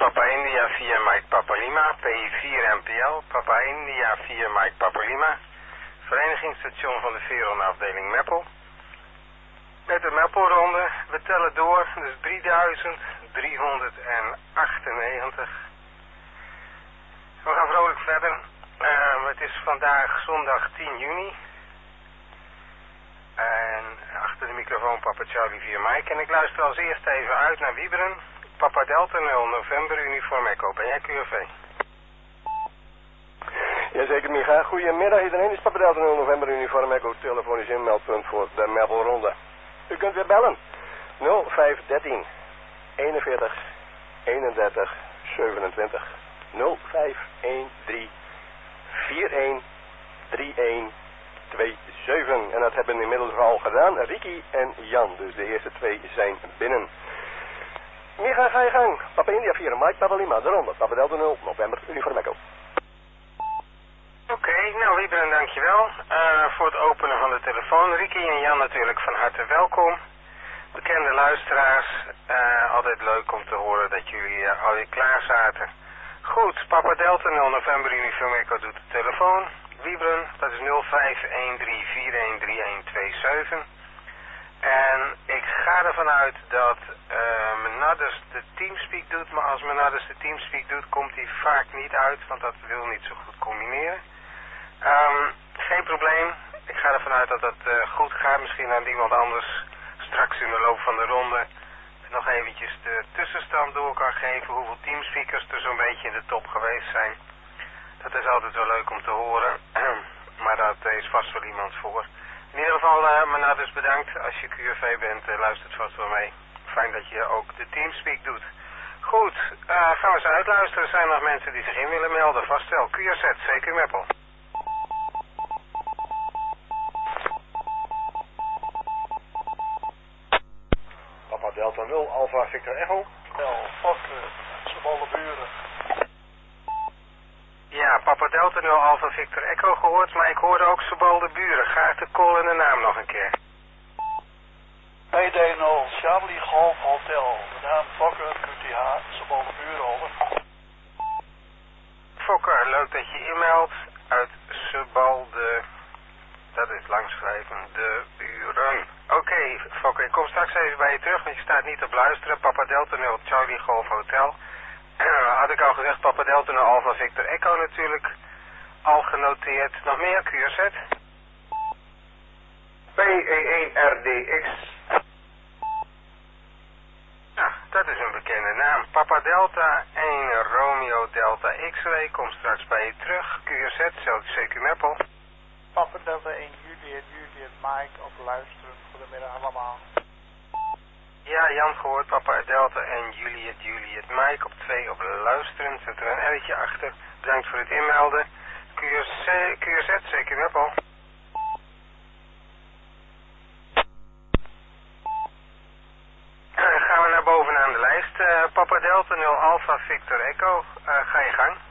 Papa India 4 Mike Papa Lima, PI4 MPL, Papa India 4 Mike Papa Lima, verenigingsstation van de Veron afdeling Meppel. Met de Meppelronde, we tellen door, dus 3398. We gaan vrolijk verder. Het is vandaag zondag 10 juni. En achter de microfoon Papa Charlie 4 Mike. En ik luister als eerste even uit naar Wieberen. Papa Delta 0 November Uniform Echo. Ben jij QRV? Jazeker, Micha. Goedemiddag iedereen. Dit is Papa Delta 0 November Uniform Echo. Telefonisch inmeldpunt voor de Meppelronde. U kunt weer bellen. 0513 41 31 27. 0513 41 31 27. En dat hebben inmiddels al gedaan. Ricky en Jan. Dus de eerste twee zijn binnen. Micha, ga je gang. Papa India 4, Mike, Papa Lima, de ronde. Papa Delta 0, November, Uniform Echo. Oké, nou Wieberen, dankjewel voor het openen van de telefoon. Ricky en Jan natuurlijk van harte welkom. Bekende luisteraars, altijd leuk om te horen dat jullie alweer klaar zaten. Goed, Papa Delta 0 November Uniform Echo doet de telefoon. Wieberen, dat is 0513413127. En ik ga ervan uit dat Menadders de Teamspeak doet, maar als Menadders de Teamspeak doet, komt hij vaak niet uit, want dat wil niet zo goed combineren. Geen probleem, ik ga ervan uit dat dat goed gaat. Misschien aan iemand anders straks in de loop van de ronde nog eventjes de tussenstand door kan geven, hoeveel teamspeakers er zo'n beetje in de top geweest zijn. Dat is altijd wel leuk om te horen, maar dat is vast wel iemand voor. In ieder geval, Menadders bedankt. Als je QRV bent, luistert vast wel mee. Fijn dat je ook de Teamspeak doet. Goed, gaan we eens uitluisteren. Er zijn nog mensen die zich in willen melden. Vast wel. QRZ, CQ Meppel. Papa Delta 0, Alpha Victor Echo. Sebolle Buren. Ja, Papa Delta 0 Alpha Victor Echo gehoord, maar ik hoorde ook Sebolle Buren. Graag de call en de naam nog een keer. PD0 Charlie Golf Hotel. De naam Fokker QTH, Sebolle Buren over. Fokker, leuk dat je inmeldt uit Sebolle. Dat is langschrijven, de Buren. Oké, Fokker, ik kom straks even bij je terug, want je staat niet op luisteren. Papa Delta 0 Charlie Golf Hotel. Had ik al gezegd, Papa Delta 0 Alpha Victor Echo natuurlijk. Al genoteerd. Nog meer QRZ? PE1RDX. Ja, dat is een bekende naam. Papa Delta 1 Romeo Delta X-ray. Kom straks bij je terug. QRZ, CQ Meppel. Papa Delta 1 Juliet Mike op luisteren. Goedemiddag allemaal. Ja, Jan gehoord, Papa Delta en Juliet Mike op 2 op luisteren. Zet er een R'tje achter. Bedankt voor het inmelden. QRZ, CQ Meppel. Gaan we naar bovenaan de lijst. Papa Delta 0 Alpha Victor Echo. Ga je gang.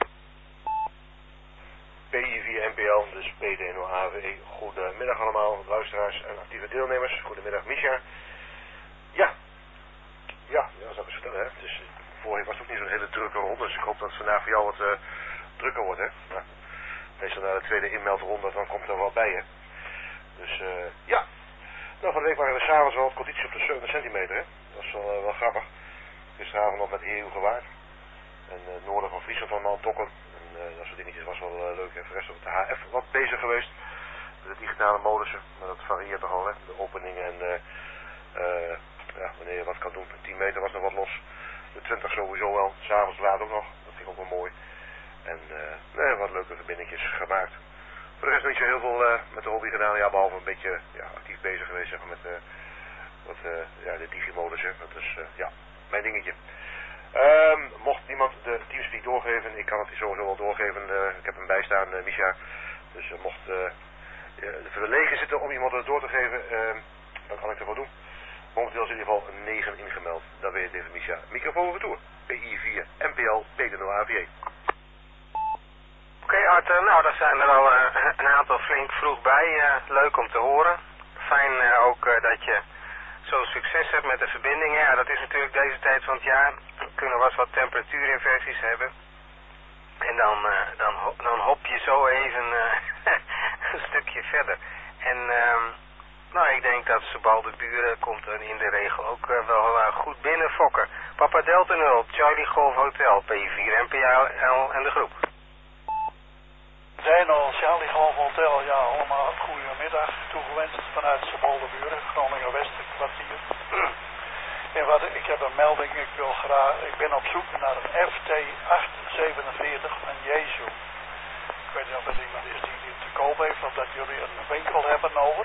PI4 MPL, dus PD0 AVE. Goedemiddag allemaal, luisteraars en actieve deelnemers. Goedemiddag, Misha. Ja, dat zou ik eens vertellen, hè. Dus vorige was het ook niet zo'n hele drukke ronde, dus ik hoop dat het vandaag voor jou wat drukker wordt, hè. Nou, meestal na de tweede inmeldronde, dan komt er wel bij, hè. Dus, ja. Nou, van de week waren we s'avonds wel wat conditie op de 70 centimeter, hè. Dat was wel grappig. Gisteravond nog met Heerhugo gewaard. En het noorden van Friesland allemaal tokken. En dat soort dingetjes was wel leuk. En voor de rest op de HF wat bezig geweest. Met de digitale modussen. Maar dat varieert toch al, hè. De openingen en ja, wanneer je wat kan doen. 10 meter was nog wat los. De 20 sowieso wel. S'avonds laat ook nog. Dat vind ik ook wel mooi. En nee, wat leuke verbindingjes gemaakt. Voor de rest niet zo heel veel met de hobby gedaan. Ja, behalve een beetje actief bezig geweest zeg maar, met de digimodussen. Dat is ja, mijn dingetje. Mocht niemand de Teamspeak doorgeven, ik kan het sowieso wel doorgeven. Ik heb hem bijstaan, Misha. Dus mocht verlegen zitten om iemand het door te geven, dan kan ik er wel doen. Momenteel is in ieder geval 9 ingemeld. Dan weet je even, Misha. Microfoon retour. PI4 MPL PD0AVE. Oké, Arthur, nou daar zijn er al een aantal flink vroeg bij. Leuk om te horen. Fijn ook dat je zo'n succes hebt met de verbindingen. Ja, dat is natuurlijk deze tijd van het jaar. kunnen we wat temperatuurinversies hebben. En dan hop je zo even een stukje verder. En nou, ik denk dat Sebalde Buren komt er in de regel ook wel goed binnen, Fokker. Papa Delta 0, Charlie Golf Hotel, P4 NPL en de groep. Dino, Charlie Golf Hotel, ja, allemaal goedemiddag. Toegewenst vanuit Sebalde Buren, Groningen West, kwartier. En ik heb een melding, ik ben op zoek naar een FT847, een Jezu. Ik weet niet of er iemand is die dit te koop heeft, of dat jullie een winkel hebben over.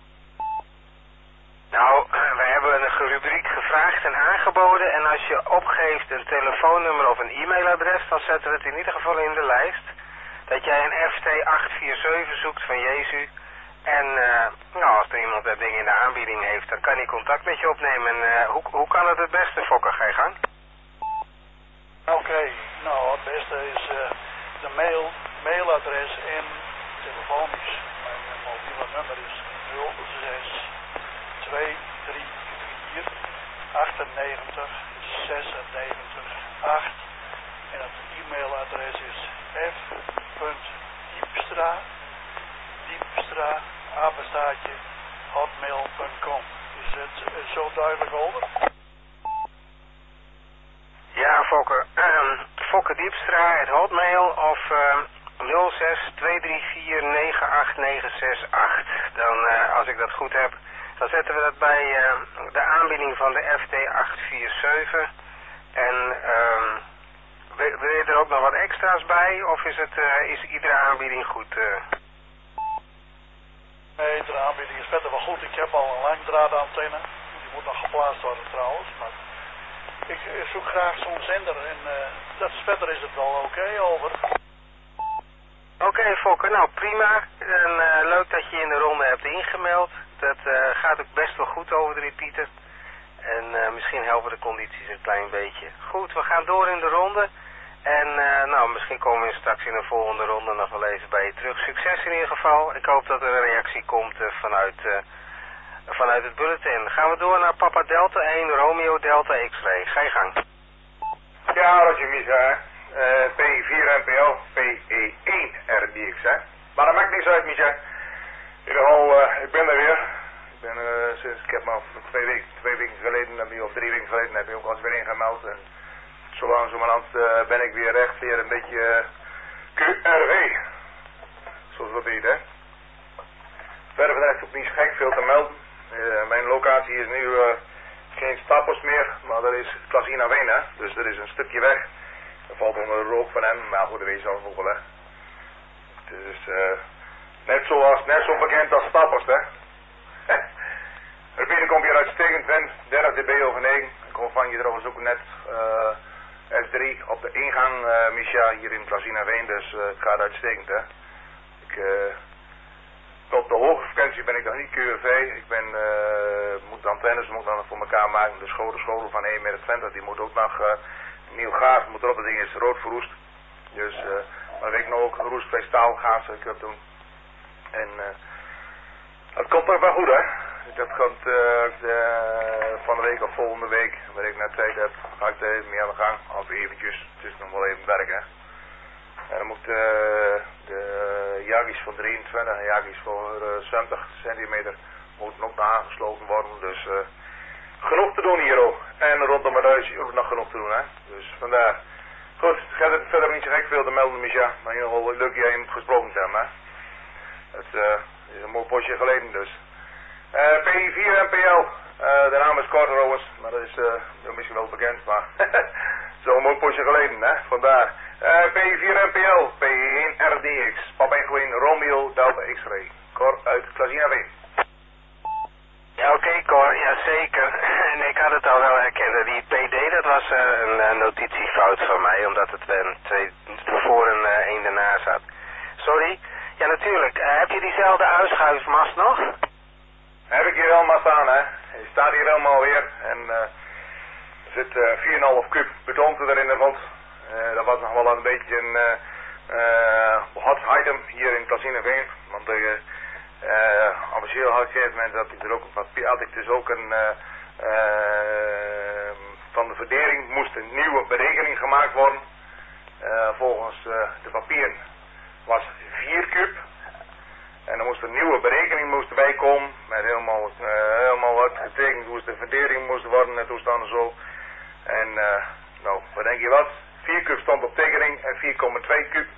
Nou, wij hebben een rubriek gevraagd en aangeboden en als je opgeeft een telefoonnummer of een e-mailadres, dan zetten we het in ieder geval in de lijst. Dat jij een FT847 zoekt van Jezu. En nou, als er iemand dat ding in de aanbieding heeft, dan kan hij contact met je opnemen. En hoe kan het beste, Fokker? Ga je gang? Oké, nou het beste is de mailadres en telefonisch. Mijn mobiele nummer is 06 234 98 96 8. En het e-mailadres is f.diepstra@hotmail.com. Is het zo duidelijk over? Ja, Fokker. Fokker Diepstra, het Hotmail of 06 234 989668. Dan, als ik dat goed heb, dan zetten we dat bij de aanbieding van de FT847. En wil je er ook nog wat extra's bij, of is iedere aanbieding goed? Nee, iedere aanbieding is verder wel goed. Ik heb al een langdraadantenne. Die moet nog geplaatst worden trouwens. Maar ik zoek graag zo'n zender en verder is het wel oké over. Oké, Fokker, nou prima. En leuk dat je in de ronde hebt ingemeld. Dat gaat ook best wel goed over de repeater. En misschien helpen de condities een klein beetje. Goed, we gaan door in de ronde. En nou, misschien komen we straks in de volgende ronde nog wel even bij je terug. Succes in ieder geval. Ik hoop dat er een reactie komt vanuit het bulletin. Gaan we door naar Papa Delta 1, Romeo Delta X-Ray. Ga je gang. Ja, Roger Misha, P4 NPL, PE1 RDX, hè. Maar dat maakt niks uit, Misha. In ieder geval, ik ben er weer. Ik heb maar 2 weken geleden, of 3 weken geleden, heb je ook al eens weer ingemeld. En zo langzamerhand ben ik weer echt weer een beetje QRW. Zoals dat heet, hè. Verder van de rest ook niet gek veel te melden. Mijn locatie is nu geen Stappers meer, maar dat is Casina Wenen. Dus er is een stukje weg. Dat valt onder de rook van hem, maar goed, dat weet je zelf ook wel, hè. Het is net zo bekend als Stappers, hè. Er binnenkom je uitstekend, Vin, 30 dB over 9. Ik ontvang je trouwens ook net S3 op de ingang, Misha, hier in Casina Ween, dus het gaat uitstekend, hè. Op de hoge frequentie ben ik nog niet QRV. Ik moet de antennes moet dan voor elkaar maken. De scholen van 1,20 meter, die moet ook nog nieuw gaas moet erop. Dat ding is rood verroest. Dus, maar ik nou ook roestvrij staalgaas doen. En dat komt toch wel goed, hè. Dat komt van de week of volgende week, waar ik net tijd heb, ga ik er even mee aan de gang. Of eventjes, het is nog wel even werk, hè. En dan moet de jaggies van 23 en jaggies voor 70 centimeter moeten ook nog aangesloten worden. Dus genoeg te doen hier ook. En rondom het huis ook nog genoeg te doen, hè. Dus vandaar. Goed, het gaat verder niet zo gek veel te melden, Misha. Maar in ieder geval leuk jij hem gesproken te hebben, hè. Het is een mooi potje geleden dus. P4 NPL, de naam is kort trouwens, maar dat is misschien wel bekend, maar zo'n mooi potje geleden, hè, vandaar. P4 NPL, P1 RDX, Papa Equine, Romeo Delta X-Ray, Cor uit Casina W. Ja, oké, Cor, ja zeker. En ik had het al wel herkend. Die PD, dat was een notitiefout van mij, omdat het 2 voor en 1 daarna zat. Sorry? Ja, natuurlijk. Heb je diezelfde uitschuifmast nog? Heb ik hier helemaal staan, hè. Hij staat hier helemaal weer. En er zit 4,5 kub beton erin de grond. Dat was nog wel een beetje een hot item hier in Casina Veen. Want officieel had ik op een gegeven moment dat ik er ook had ik dus ook een van de verdering moest een nieuwe berekening gemaakt worden. Volgens de papieren was 4 kub. En er moest een nieuwe berekening bij komen. Met helemaal wat getekend hoe de verdering moest worden en toestanden zo. En nou, wat denk je wat? 4 kub stond op tekening en 4,2 kub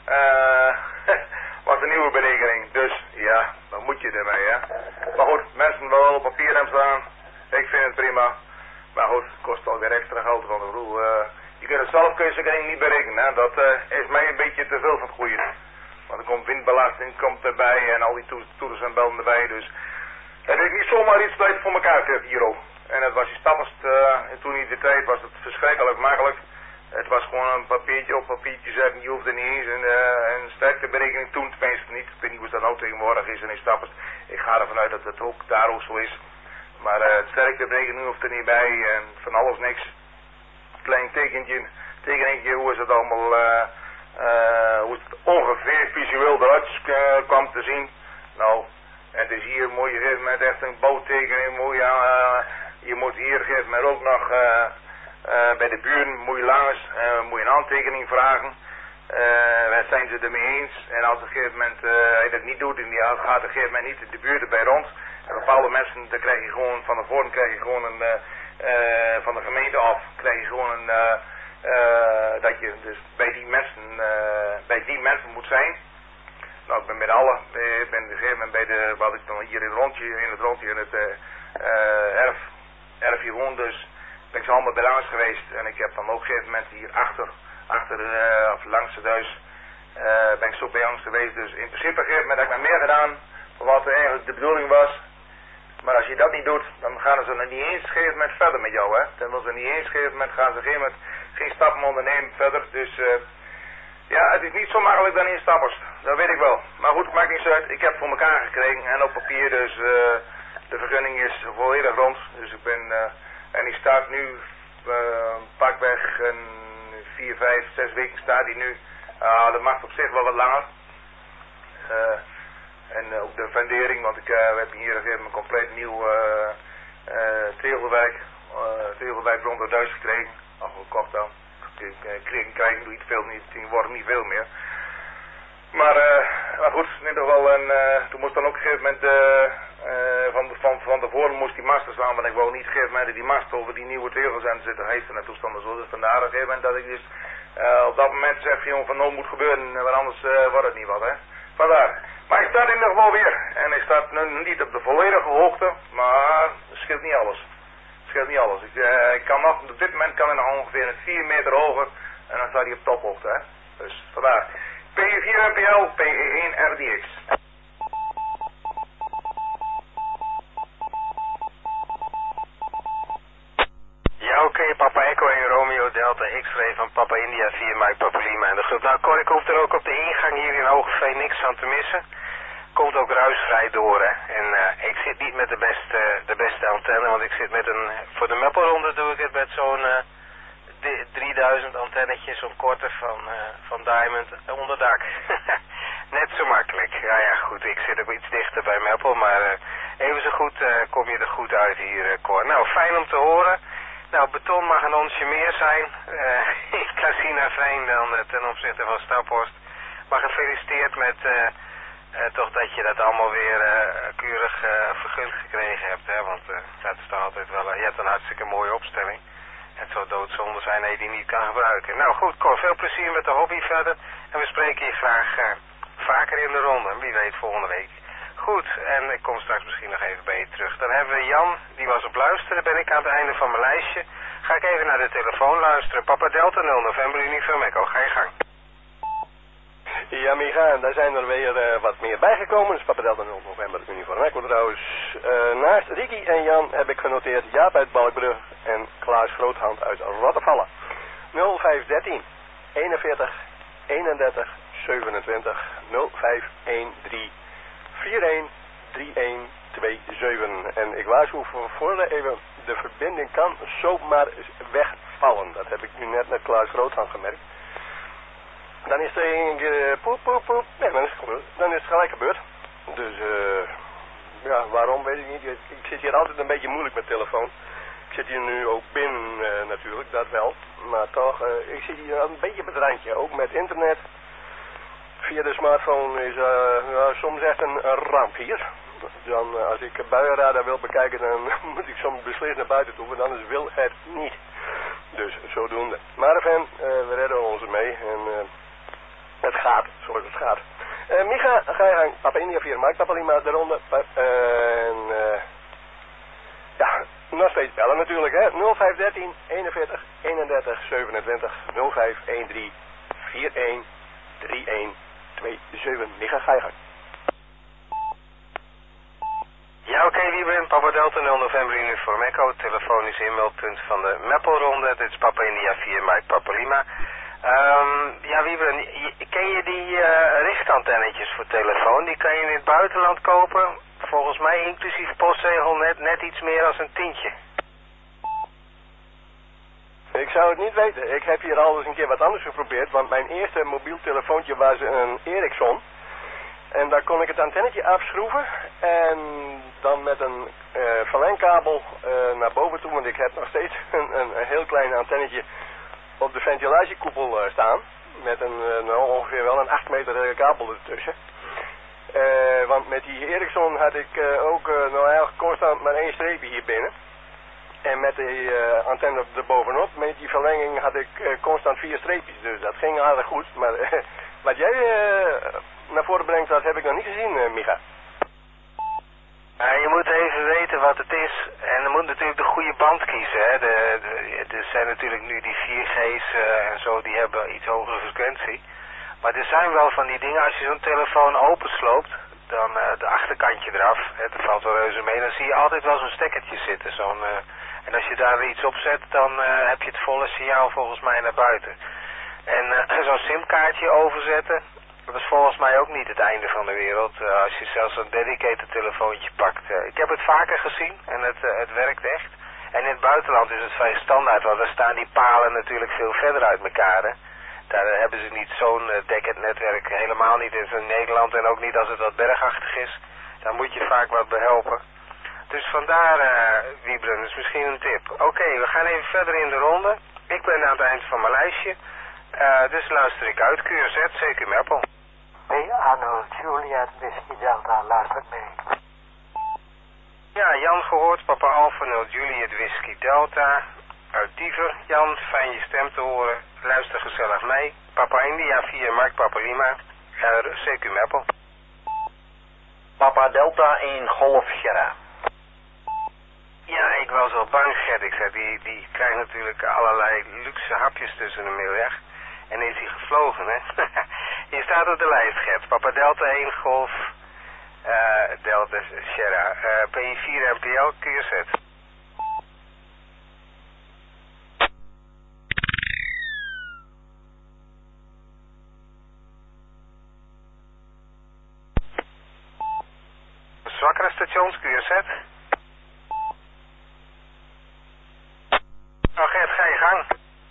was een nieuwe berekening. Dus ja, dan moet je ermee, hè. Maar goed, mensen willen wel op papier hebben staan. Ik vind het prima. Maar goed, het kost alweer extra geld. Want ik bedoel, je kunt het zelf kun je zeker niet berekenen. Hè. Dat is mij een beetje te veel van het goede. Want er komt windbelasting komt erbij en al die toeters en bellen erbij. Dus het is niet zomaar iets dat je voor elkaar krijgt hier ook. En het was je stappers, en toen in de tijd was het verschrikkelijk makkelijk. Het was gewoon een papiertje op papiertje zetten. Je hoefde niet eens een sterkteberekening toen tenminste niet. Ik weet niet hoe het dat nou tegenwoordig is in stappers. Ik ga ervan uit dat het ook daar ook zo is. Maar het sterkteberekening hoeft er niet bij en van alles niks. Klein tekeningje, hoe is het allemaal, hoe het ongeveer visueel eruit kwam te zien. Nou, het is hier mooi, je geeft met echt een bouwtekening, mooi, je moet hier geeft met ook nog bij de buren, moet je langs, moet je een handtekening vragen. Waar zijn ze ermee eens? En als op een gegeven moment hij dat niet doet, en die gaat op een gegeven moment niet de buurt erbij rond. En bepaalde mensen, dan krijg je gewoon van de vorm krijg je gewoon een van de gemeente af, krijg je gewoon een dat je dus bij die mensen moet zijn. Nou, ik ben bij alle, ik ben op een gegeven moment bij de, wat ik dan hier in het rondje in het erf hier woon, dus ben ik zo allemaal bij langs geweest. En ik heb dan ook op een gegeven moment hier of langs het huis, ben ik zo bij langs geweest. Dus in principe op een gegeven moment heb ik nog meer gedaan van wat eigenlijk de bedoeling was. Maar als je dat niet doet, dan gaan ze er niet eens op een gegeven moment verder met jou, hè. Dan willen ze niet eens op een gegeven moment gaan ze op een gegeven moment geen stappen ondernemen verder. Dus ja, het is niet zo makkelijk dan in stappers. Dat weet ik wel. Maar goed, maakt niets uit. Ik heb het voor elkaar gekregen en op papier, dus de vergunning is volledig rond. Dus ik ben, en die staat nu pakweg 4, 5, 6 weken staat die nu. Dat mag op zich wel wat langer. En ook de fundering, want we hebben hier een compleet nieuw tegelwerk rond het huis gekregen. Afgekocht dan. Krijgen doe je veel niet, die worden niet veel meer. Maar goed, in ieder geval, toen moest dan ook op een gegeven moment van tevoren moest die masten staan, want ik wou niet op een gegeven moment die mast over die nieuwe tegels aan zitten heisten en toestanden zo. Dus vandaar op een gegeven moment dat ik dus op dat moment zeg van nou moet gebeuren, want anders wordt het niet wat, hè. Vandaar. Maar hij staat in ieder geval weer. En hij staat nu niet op de volledige hoogte, maar het scheelt niet alles. Ik kan nog, op dit moment kan hij nog ongeveer 4 meter hoger en dan staat hij op tophoogte, hè. Dus vandaar. P4 MPL, PE1 RDX. Ja, oké, Papa Echo en Romeo Delta X-ray van Papa India 4 Mike Papa Lima en de groep. Nou, Cor, ik hoef er ook op de ingang hier in Hogeveen niks van te missen. Komt ook ruisvrij door, hè. En ik zit niet met de beste antenne, want ik zit met voor de Meppelronde doe ik het met zo'n 3000 antennetjes, zo'n korte van Diamond onderdak. Net zo makkelijk. Ja, goed, ik zit ook iets dichter bij Meppel, maar even zo goed kom je er goed uit hier, Cor. Nou, fijn om te horen. Nou, beton mag een onsje meer zijn in Casinaveen dan ten opzichte van Staphorst. Maar gefeliciteerd met toch dat je dat allemaal weer keurig vergund gekregen hebt, hè? Want dat is toch altijd wel, je hebt een hartstikke mooie opstelling. Het zou doodzonde zijn dat je die niet kan gebruiken. Nou goed, Cor, veel plezier met de hobby verder. En we spreken je graag vaker in de ronde. Wie weet volgende week. Goed, en ik kom straks misschien nog even bij je terug. Dan hebben we Jan, die was op luisteren. Ben ik aan het einde van mijn lijstje. Ga ik even naar de telefoon luisteren. Papa Delta 0 November Uniform Echo. Ga je gang. Ja, Micha, daar zijn er weer wat meer bijgekomen. Dus Papa Delta 0 November Uniform Echo trouwens. Naast Ricky en Jan heb ik genoteerd Jaap uit Balkbrug en Klaas Groothand uit Rottevallen. 0513 41 31 27 0513 41 3127. En ik waarschuw voor even, de verbinding kan zomaar wegvallen. Dat heb ik nu net met Klaas Groothand gemerkt. Dan is er een keer poep. Nee, dan is het gelijk gebeurd. Dus ja, waarom weet ik niet. Ik zit hier altijd een beetje moeilijk met telefoon. Ik zit hier nu ook binnen natuurlijk, dat wel. Maar toch, ik zit hier een beetje op het randje. Ook met internet. Via de smartphone is soms echt een ramp hier. Dan, als ik buienradar wil bekijken, dan moet ik soms beslist naar buiten toe, want anders wil het niet. Dus zodoende. Maar Fan, we redden ons ermee en het gaat zoals het gaat. Micha, ga je gang. Papa India 4 Mike, Papa Lima de ronde. Ja, nog steeds bellen natuurlijk, hè. 0513 41 31 27 0513 41 31 27. Micha, ga je gang. Ja, oké, Wiebren, Papa Delta 0 november uniform Echo, telefonisch inmeldpunt van de Meppelronde. Dit is Papa India 4 Mike, Papa Lima. Ja, Wiebren, ken je die richtantennetjes voor telefoon? Die kan je in het buitenland kopen. Volgens mij inclusief postzegel net iets meer dan een tientje. Ik zou het niet weten. Ik heb hier al eens een keer wat anders geprobeerd, want mijn eerste mobiel telefoontje was een Ericsson. En daar kon ik het antennetje afschroeven en dan met een verlengkabel naar boven toe, want ik heb nog steeds een heel klein antennetje op de ventilatiekoepel staan. Met ongeveer wel een 8 meter kabel ertussen. Want met die Ericsson had ik ook eigenlijk constant maar 1 streepje hier binnen. En met die antenne erbovenop, met die verlenging had ik constant 4 streepjes. Dus dat ging aardig goed. Maar wat jij naar voren brengt, dat heb ik nog niet gezien, Micha. Je moet even weten wat het is. En je moet natuurlijk de goede band kiezen. Hè. Er zijn natuurlijk nu die 4G's en zo, die hebben iets hogere frequentie. Maar er zijn wel van die dingen, als je zo'n telefoon opensloopt, dan de achterkantje eraf, dat valt wel reuze mee, dan zie je altijd wel zo'n stekkertje zitten. En als je daar iets op zet, dan heb je het volle signaal volgens mij naar buiten. En zo'n simkaartje overzetten, dat is volgens mij ook niet het einde van de wereld. Als je zelfs een dedicated telefoontje pakt. Ik heb het vaker gezien en het werkt echt. En in het buitenland is het vrij standaard, want daar staan die palen natuurlijk veel verder uit elkaar. Hè. Daar hebben ze niet zo'n dekkend netwerk, helemaal niet in Nederland en ook niet als het wat bergachtig is. Daar moet je vaak wat behelpen. Dus vandaar, Wiebren, is misschien een tip. Oké, we gaan even verder in de ronde. Ik ben aan het eind van mijn lijstje. Dus luister ik uit. QZ, CQ Meppel. Hey Arnold, Juliet, Whisky Delta, luistert mee. Ja, Jan gehoord, Papa Alpha 0, Juliet, Whisky Delta. Uit Diever. Jan, fijn je stem te horen. Luister gezellig mee. Papa India 4, Mark, Papa Lima. CQ Meppel. Papa Delta 1, Golf Sierra. Ja, ik was al bang, Gert. Ik zei, die krijgt natuurlijk allerlei luxe hapjes tussen de middag. En is hij gevlogen, hè? Je staat op de lijst, Gert. Papa Delta 1, Golf, Delta Sierra. PI4 MPL, QZ. Zwakkere stations, QZ. Nou Gert, ga je gang.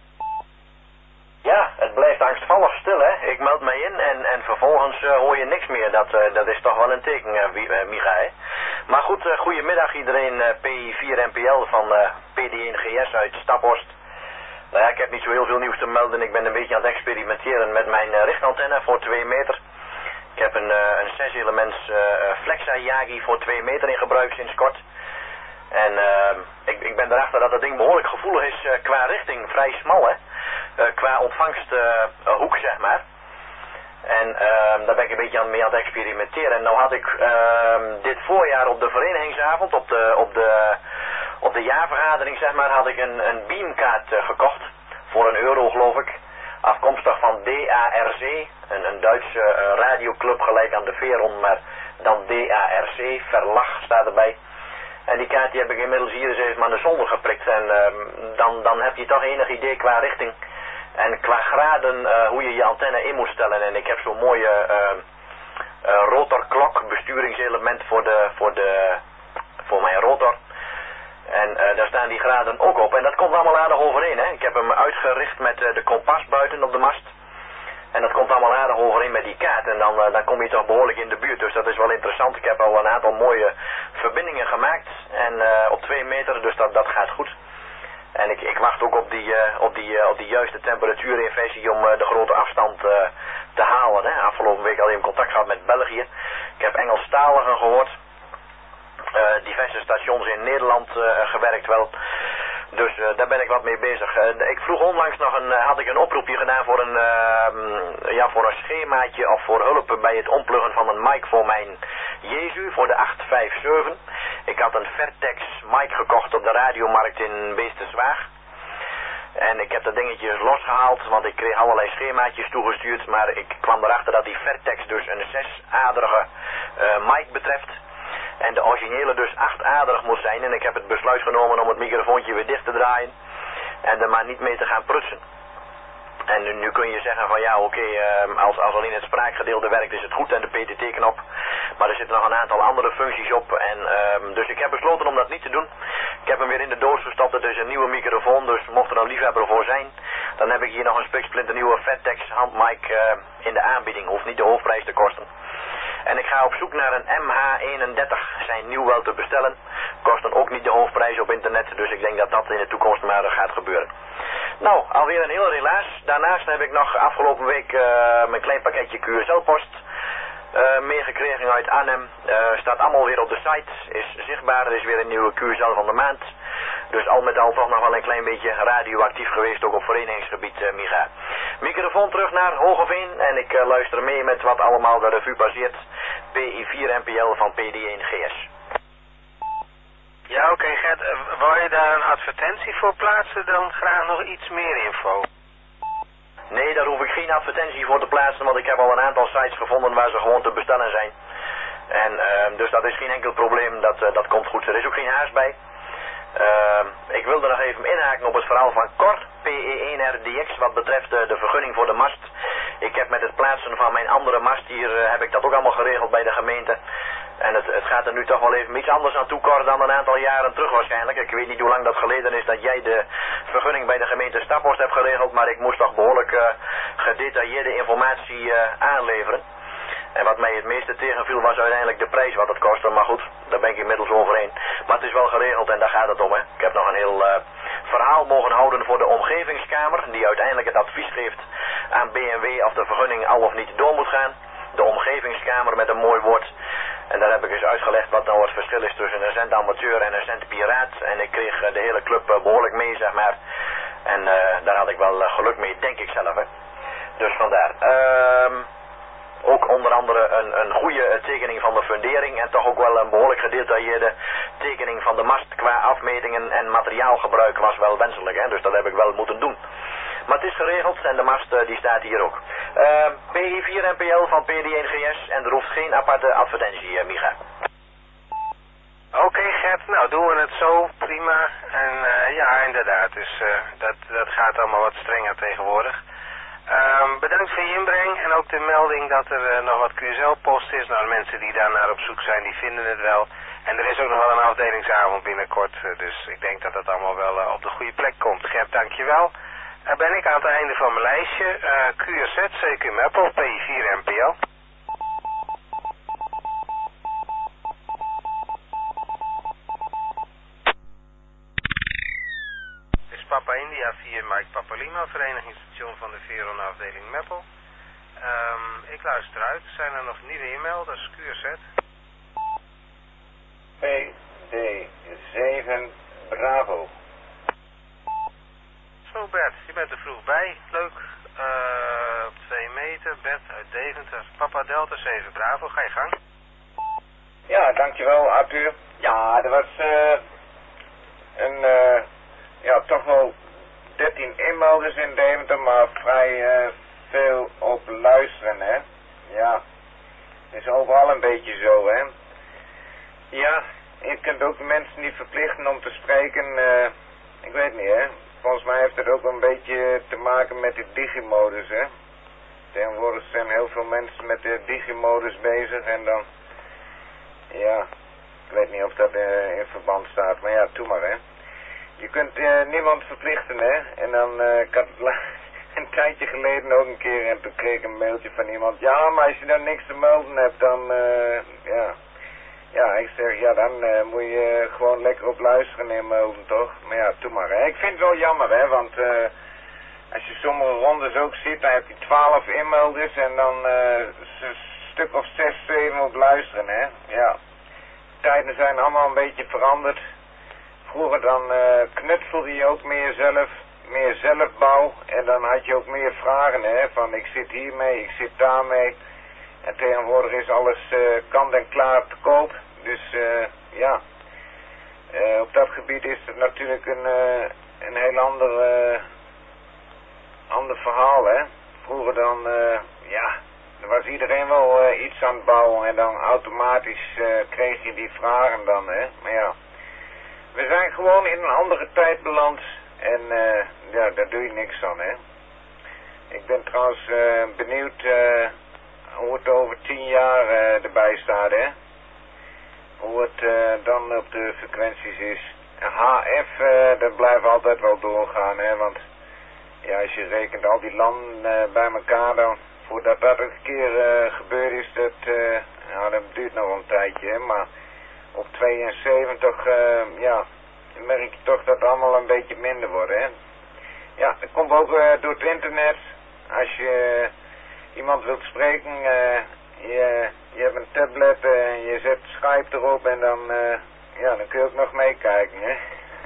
Ja, het blijft angstvallig stil, hè. Ik meld mij in en vervolgens hoor je niks meer. Dat is toch wel een teken, Micha, hè. Maar goed, goedemiddag iedereen, PI4 NPL van PD1GS uit Staphorst. Nou ja, ik heb niet zo heel veel nieuws te melden. Ik ben een beetje aan het experimenteren met mijn richtantenne voor 2 meter. Ik heb een 6-elements Flexa Yagi voor 2 meter in gebruik sinds kort. En ik ben erachter dat dat ding behoorlijk gevoelig is qua richting, vrij smal, hè. Qua ontvangsthoek, zeg maar. En daar ben ik een beetje mee aan het experimenteren. En nou had ik dit voorjaar op de verenigingsavond, op de jaarvergadering, zeg maar, had ik een beamkaart gekocht. Voor €1 geloof ik. Afkomstig van DARC, een Duitse radioclub gelijk aan de Veron, maar dan DARC, verlag staat erbij. En die kaart die heb ik inmiddels hier eens even aan de zolder geprikt. En dan heb je toch enig idee qua richting. En qua graden hoe je je antenne in moet stellen. En ik heb zo'n mooie rotorklok besturingselement voor mijn rotor. En daar staan die graden ook op. En dat komt allemaal aardig overeen, hè. Ik heb hem uitgericht met de kompas buiten op de mast. En dat komt allemaal aardig overeen met die kaart. En dan kom je toch behoorlijk in de buurt. Dus dat is wel interessant. Ik heb al een aantal mooie verbindingen gemaakt. En op 2 meter, dus dat gaat goed. En ik wacht ook op die juiste temperatuurinversie om de grote afstand te halen. Hè. Afgelopen week had ik contact gehad met België. Ik heb Engelstaligen gehoord. Diverse stations in Nederland gewerkt wel. Dus daar ben ik wat mee bezig. Ik vroeg onlangs nog had ik een oproepje gedaan voor voor een schemaatje of voor hulp bij het ompluggen van een mic voor mijn Jezu, voor de 857. Ik had een Vertex mic gekocht op de radiomarkt in Beesterswaag. En ik heb dat dingetje losgehaald, want ik kreeg allerlei schemaatjes toegestuurd. Maar ik kwam erachter dat die Vertex dus een 6-aderige mic betreft. En de originele dus 8-aderig moet zijn. En ik heb het besluit genomen om het microfoontje weer dicht te draaien. En er maar niet mee te gaan prutsen. En nu kun je zeggen van ja oké, als alleen het spraakgedeelte werkt is het goed en de PTT-knop. Maar er zitten nog een aantal andere functies op. En dus ik heb besloten om dat niet te doen. Ik heb hem weer in de doos gestopt. Het is een nieuwe microfoon, dus mocht er een liefhebber voor zijn, dan heb ik hier nog een spiksplinternieuwe Vertex handmic in de aanbieding. Hoeft niet de hoofdprijs te kosten. En ik ga op zoek naar een MH31, zijn nieuw wel te bestellen. Kosten ook niet de hoofdprijs op internet, dus ik denk dat dat in de toekomst maar gaat gebeuren. Nou, alweer een heel relaas. Daarnaast heb ik nog afgelopen week mijn klein pakketje QSL-post meegekregen uit Arnhem. Staat allemaal weer op de site, is zichtbaar, er is weer een nieuwe QSL van de maand. Dus al met al toch nog wel een klein beetje radioactief geweest, ook op verenigingsgebied Micha. Microfoon terug naar Hogeveen en ik luister mee met wat allemaal de revue passeert. PI4NPL van PD1GS. Ja, oké, Gert. Wou je daar een advertentie voor plaatsen, dan graag nog iets meer info. Nee, daar hoef ik geen advertentie voor te plaatsen, want ik heb al een aantal sites gevonden waar ze gewoon te bestellen zijn. En dus dat is geen enkel probleem, dat komt goed. Er is ook geen haast bij. Ik wilde nog even inhaken op het verhaal van Cor, PE1RDX, wat betreft de vergunning voor de mast. Ik heb met het plaatsen van mijn andere mast hier, heb ik dat ook allemaal geregeld bij de gemeente. En het gaat er nu toch wel even iets anders aan toe, Cor, dan een aantal jaren terug waarschijnlijk. Ik weet niet hoe lang dat geleden is dat jij de vergunning bij de gemeente Staphorst hebt geregeld, maar ik moest toch behoorlijk gedetailleerde informatie aanleveren. En wat mij het meeste tegenviel was uiteindelijk de prijs wat het kostte. Maar goed, daar ben ik inmiddels overheen. Maar het is wel geregeld en daar gaat het om. Hè. Ik heb nog een heel verhaal mogen houden voor de omgevingskamer. Die uiteindelijk het advies geeft aan BMW of de vergunning al of niet door moet gaan. De omgevingskamer met een mooi woord. En daar heb ik eens uitgelegd wat nou het verschil is tussen een zendamateur en een zendpiraat. En ik kreeg de hele club behoorlijk mee, zeg maar. En daar had ik wel geluk mee, denk ik zelf. Hè. Dus vandaar. Ook onder andere een goede tekening van de fundering en toch ook wel een behoorlijk gedetailleerde tekening van de mast qua afmetingen en materiaalgebruik was wel wenselijk. Hè? Dus dat heb ik wel moeten doen. Maar het is geregeld en de mast die staat hier ook. PI4NPL van PD1GS en er hoeft geen aparte advertentie, Micha. Oké, Gert, nou doen we het zo, prima. En ja, inderdaad, dus dat gaat allemaal wat strenger tegenwoordig. Bedankt voor je inbreng en ook de melding dat er nog wat QSL-post is. Nou, de mensen die daar naar op zoek zijn, die vinden het wel. En er is ook nog wel een afdelingsavond binnenkort, dus ik denk dat dat allemaal wel op de goede plek komt. Gert, dankjewel. Ben ik aan het einde van mijn lijstje. QRZ, CQ Meppel, PI4NPL. Papa India 4 Mike Papa Lima, verenigingsstation van de Veron afdeling Meppel. Ik luister uit. Zijn er nog nieuwe e-mails? QRZ. PD7 Bravo. Zo Bert, je bent er vroeg bij. Leuk. 2 meter, Bert uit Deventer. Papa Delta 7 Bravo, ga je gang. Ja, dankjewel Arthur. Ja, er was toch wel 13 inmelders in Deventer, maar vrij veel op luisteren, hè. Ja, het is overal een beetje zo, hè. Ja, je kunt ook de mensen niet verplichten om te spreken, ik weet niet, hè. Volgens mij heeft het ook een beetje te maken met de digimodus, hè. Tegenwoordig zijn heel veel mensen met de digimodus bezig en dan, ja, ik weet niet of dat in verband staat, maar ja, doe maar, hè. Je kunt niemand verplichten, hè. En dan, ik had het een tijdje geleden ook een keer en toen kreeg ik een mailtje van iemand. Ja, maar als je dan niks te melden hebt, dan, ja. Ja, ik zeg, ja, dan moet je gewoon lekker op luisteren in Melden, toch? Maar ja, doe maar, hè. Ik vind het wel jammer, hè, want als je sommige rondes ook ziet, dan heb je 12 inmelders en dan een stuk of 6, 7 op luisteren, hè. Ja, tijden zijn allemaal een beetje veranderd. Vroeger dan knutselde je ook meer zelfbouw en dan had je ook meer vragen, hè, van ik zit hiermee, ik zit daarmee. En tegenwoordig is alles kant en klaar te koop. Dus ja, op dat gebied is het natuurlijk een heel ander verhaal, hè. Vroeger dan, ja, er was iedereen wel iets aan het bouwen en dan automatisch kreeg je die vragen dan, hè. Maar ja, we zijn gewoon in een andere tijd beland en ja, daar doe je niks aan, hè. Ik ben trouwens benieuwd hoe het over 10 jaar erbij staat, hè. Hoe het dan op de frequenties is. HF, dat blijft altijd wel doorgaan, hè, want ja, als je rekent al die landen bij elkaar, dan voordat dat een keer gebeurd is, nou, dat duurt nog wel een tijdje, hè, maar op 72, ja, merk je toch dat het allemaal een beetje minder wordt, hè. Ja, dat komt ook door het internet. Als je iemand wilt spreken, je hebt een tablet en je zet Skype erop en dan, ja, dan kun je ook nog meekijken, hè.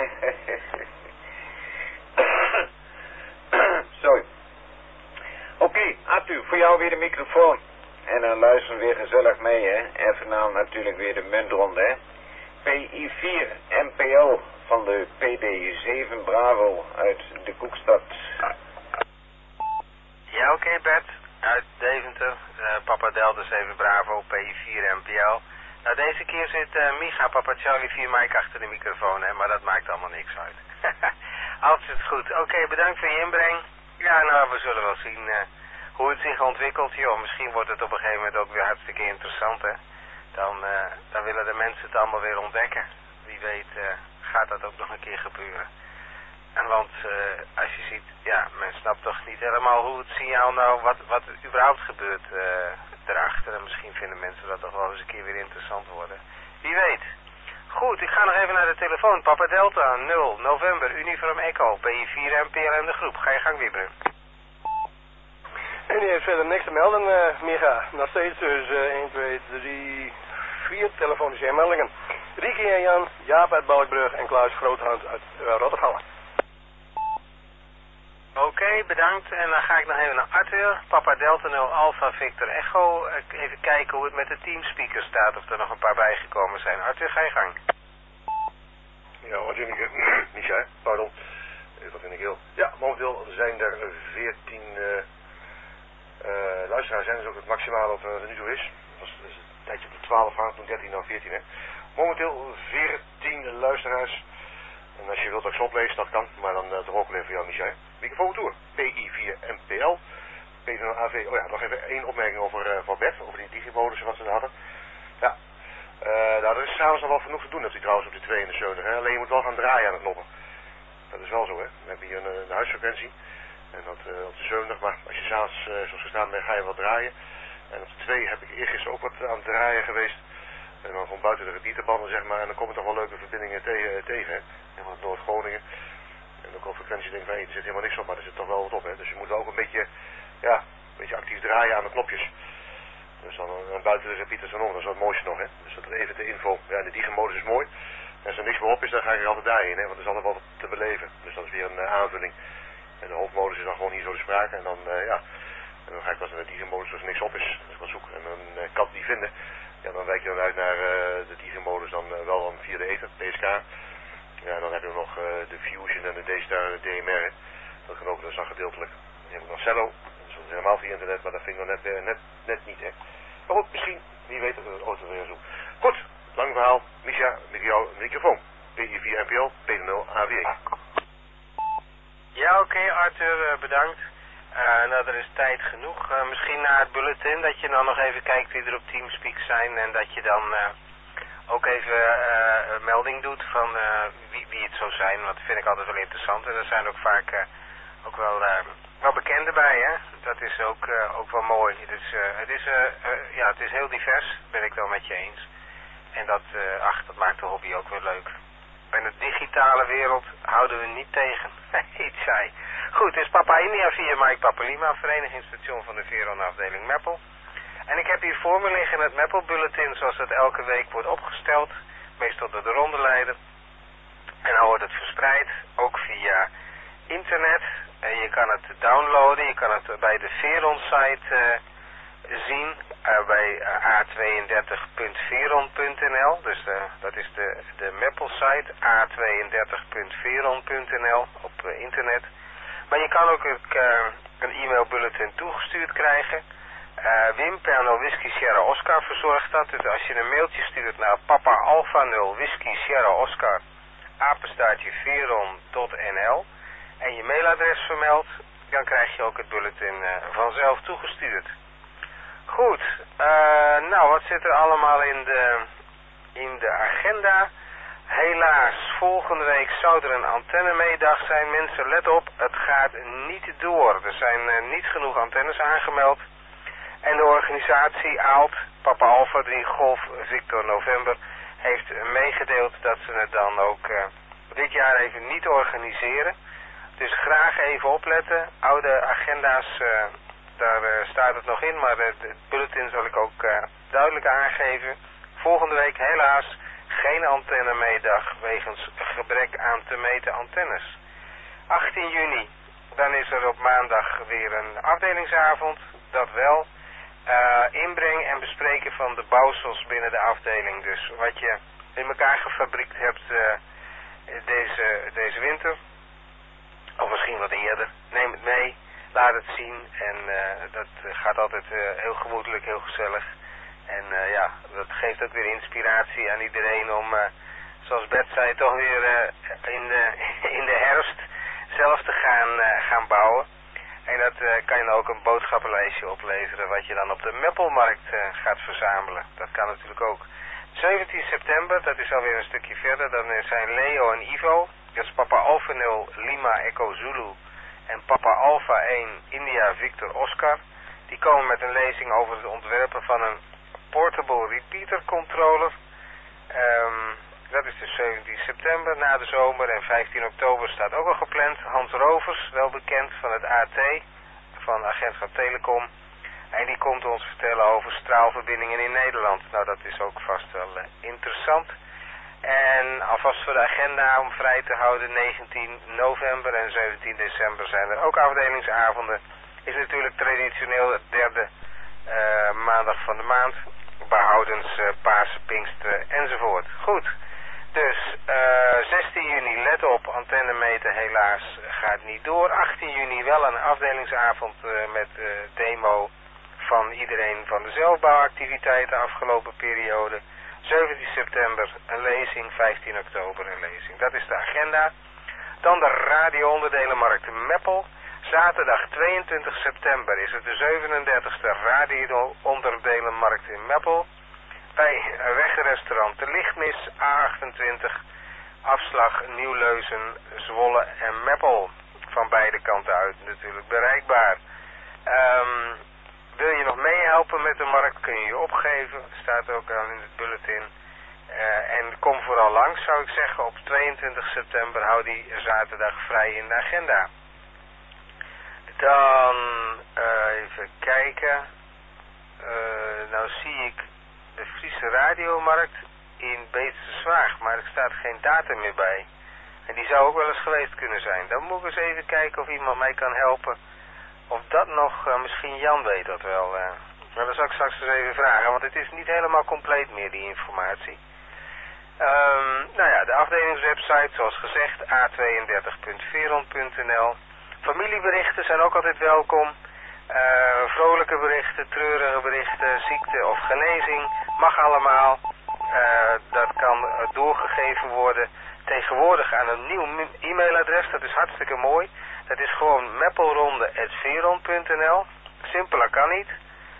Sorry. Oké, Arthur, voor jou weer de microfoon. En dan luisteren we weer gezellig mee, hè. En vanavond natuurlijk weer de muntronde, hè. PI4 NPL van de PD7 Bravo uit de Koekstad. Ja, oké, Bert. Uit Deventer. Papa Delta 7 Bravo, PI4 NPL. Nou, deze keer zit Micha, Papa Charlie 4 Mike achter de microfoon, hè, maar dat maakt allemaal niks uit. Altijd goed. Oké, bedankt voor je inbreng. Ja, nou, we zullen wel zien hoe het zich ontwikkelt. Joh, misschien wordt het op een gegeven moment ook weer hartstikke interessant, hè. Dan willen de mensen het allemaal weer ontdekken. Wie weet gaat dat ook nog een keer gebeuren. En want als je ziet, ja, men snapt toch niet helemaal hoe het signaal nou, wat er überhaupt gebeurt erachter. En misschien vinden mensen dat toch wel eens een keer weer interessant worden. Wie weet. Goed, ik ga nog even naar de telefoon. Papa Delta, 0, November, Uniform Echo, PI4 MPL en de groep. Ga je gang, Wieberen. En die heeft verder niks te melden, Micha. Nog steeds dus 1, 2, 3, 4 telefonische inmeldingen. Ricky en Jan, Jaap uit Balkbrug en Klaus Groothand uit Rotterdam. Oké, bedankt. En dan ga ik nog even naar Arthur. Papa Delta 0 Alpha Victor Echo. Even kijken hoe het met de teamspeakers staat. Of er nog een paar bijgekomen zijn. Arthur, ga je gang. Ja, wat vind ik? Micha, pardon. Wat vind ik heel? Ja, momenteel zijn er 14 luisteraars. Zijn dus ook het maximale wat er nu toe is. Dat was dus een tijdje op de 12 gaan, toen 13, dan 14, hè. Momenteel 14 luisteraars. En als je wilt dat ik ze oplees, dat kan. Maar dan toch ook even voor jou, Micha. Microfoon tour. PI4 MPL. P0AV. Oh ja, nog even één opmerking over van Bert. Over die digimodus wat ze hadden. Ja. Nou, er is s'avonds nog wel genoeg te doen. Dat hij trouwens op de 72. Hè. Alleen je moet wel gaan draaien aan de knoppen. Dat is wel zo, hè. We hebben hier een huisfrequentie. En dat op de 70. Maar als je s'avonds zoals gestaan bent, ga je wat draaien. En op de 2 heb ik eergisteren ook wat aan het draaien geweest. En dan gewoon buiten de repeaterbanden, zeg maar. En dan komen toch wel leuke verbindingen tegen, hè. In Noord-Groningen. En ook op frequentie denk ik, nee, er zit helemaal niks op, maar er zit toch wel wat op, hè. Dus je moet ook een beetje, ja, een beetje actief draaien aan de knopjes. Dus dan buiten de repeaters en om, dat is het mooiste nog, hè. Dus dat even de info. Ja, de digimodus is mooi. En als er niks meer op is, dan ga ik er altijd draaien in, hè. Want er is altijd wat te beleven. Dus dat is weer een aanvulling. En de hoofdmodus is dan gewoon hier zo de sprake. En dan, ja, en dan ga ik pas naar de digimodus als er niks op is. Als ik wat zoek en dan kan ik die vinden. Ja, dan wijk je dan uit naar de digimodus dan wel dan via de ether, DSK. Ja, dan heb je nog de Fusion en de D-Star en de DMR. Dat kan ook, dat is dan gedeeltelijk. Dan heb ik nog Cello. Dat is helemaal via internet, maar dat vind ik nog net niet, hè. Maar goed, misschien, wie weet, dat we het ooit weer zo. Goed, lang verhaal. Misha, met jouw microfoon. PI4 NPL, P0 AVE. Ja, oké, Arthur, bedankt. Nou, er is tijd genoeg. Misschien na het bulletin dat je dan nog even kijkt wie er op Teamspeak zijn. En dat je dan ook even een melding doet van wie het zou zijn. Want dat vind ik altijd wel interessant. En er zijn ook vaak ook wel bekenden bij, hè. Dat is ook wel mooi. Dus, het is heel divers, ben ik wel met je eens. En dat maakt de hobby ook weer leuk. En de digitale wereld houden we niet tegen. Iets saai. Goed, het is Papa India via Mike Papa Lima, verenigingsstation van de Veron afdeling Meppel. En ik heb hier voor me liggen het Meppel Bulletin zoals het elke week wordt opgesteld. Meestal door de rondeleider. En dan wordt het verspreid, ook via internet. En je kan het downloaden, je kan het bij de Veron site zien. Bij a32.veron.nl. Dus dat is de Meppel site, a32.veron.nl op internet. Maar je kan ook een e-mailbulletin toegestuurd krijgen. Wim Pernel Whisky Sierra Oscar verzorgt dat. Dus als je een mailtje stuurt naar Papa Alpha 0 Whisky Sierra Oscar @veron.nl en je mailadres vermeldt, dan krijg je ook het bulletin vanzelf toegestuurd. Goed, nou wat zit er allemaal in de agenda? Helaas, volgende week zou er een antennemiddag zijn. Mensen, let op, het gaat niet door. Er zijn niet genoeg antennes aangemeld. En de organisatie AALT, Papa Alpha 3 Golf Victor November, heeft meegedeeld dat ze het dan ook dit jaar even niet organiseren. Dus graag even opletten. Oude agenda's, daar staat het nog in, maar het bulletin zal ik ook duidelijk aangeven. Volgende week helaas geen antennemiddag wegens gebrek aan te meten antennes. 18 juni, dan is er op maandag weer een afdelingsavond, dat wel. Inbreng en bespreken van de bouwsels binnen de afdeling. Dus wat je in elkaar gefabriekt hebt deze winter, of misschien wat eerder, neem het mee, laat het zien en dat gaat altijd heel gemoedelijk, heel gezellig. En ja, dat geeft ook weer inspiratie aan iedereen om, zoals Bert zei, toch weer in de herfst zelf te gaan bouwen. En dat kan je dan ook een boodschappenlijstje opleveren wat je dan op de Meppelmarkt gaat verzamelen. Dat kan natuurlijk ook. 17 september, dat is alweer een stukje verder, dan zijn Leo en Ivo, dat is Papa Alpha 0 Lima Echo Zulu en Papa Alpha 1 India Victor Oscar. Die komen met een lezing over het ontwerpen van een portable repeater controller. Dat is dus 17 september na de zomer en 15 oktober staat ook al gepland. Hans Rovers, wel bekend van het AT, van Agentschap Telecom. En die komt ons vertellen over straalverbindingen in Nederland. Nou, dat is ook vast wel interessant. En alvast voor de agenda om vrij te houden, 19 november en 17 december zijn er ook afdelingsavonden. Is natuurlijk traditioneel de derde maandag van de maand. Behoudens Pasen, Pinksteren enzovoort. Goed. Dus 16 juni, let op, antennemeten helaas gaat niet door. 18 juni wel een afdelingsavond met demo van iedereen van de zelfbouwactiviteiten afgelopen periode. 17 september een lezing, 15 oktober een lezing. Dat is de agenda. Dan de radio-onderdelenmarkt Meppel. Zaterdag 22 september is het de 37e radio-onderdelenmarkt in Meppel. Bij wegrestaurant De Lichtmis, A28, afslag Nieuwleuzen, Zwolle en Meppel. Van beide kanten uit natuurlijk bereikbaar. Wil je nog meehelpen met de markt, kun je je opgeven. Staat ook al in het bulletin. En kom vooral langs, zou ik zeggen. Op 22 september hou die zaterdag vrij in de agenda. Dan even kijken. Nou zie ik de Friese radiomarkt in Beesterswaag, maar er staat geen datum meer bij. En die zou ook wel eens geweest kunnen zijn. Dan moet ik eens even kijken of iemand mij kan helpen. Of dat nog, misschien Jan weet dat wel. Maar dat zal ik straks eens even vragen, want het is niet helemaal compleet meer, die informatie. Nou ja, de afdelingswebsite, zoals gezegd, a32.veron.nl. Familieberichten zijn ook altijd welkom. Vrolijke berichten, treurige berichten, ziekte of genezing, mag allemaal. Dat kan doorgegeven worden tegenwoordig aan een nieuw e-mailadres, dat is hartstikke mooi. Dat is gewoon meppelronde@veron.nl. Simpeler kan niet.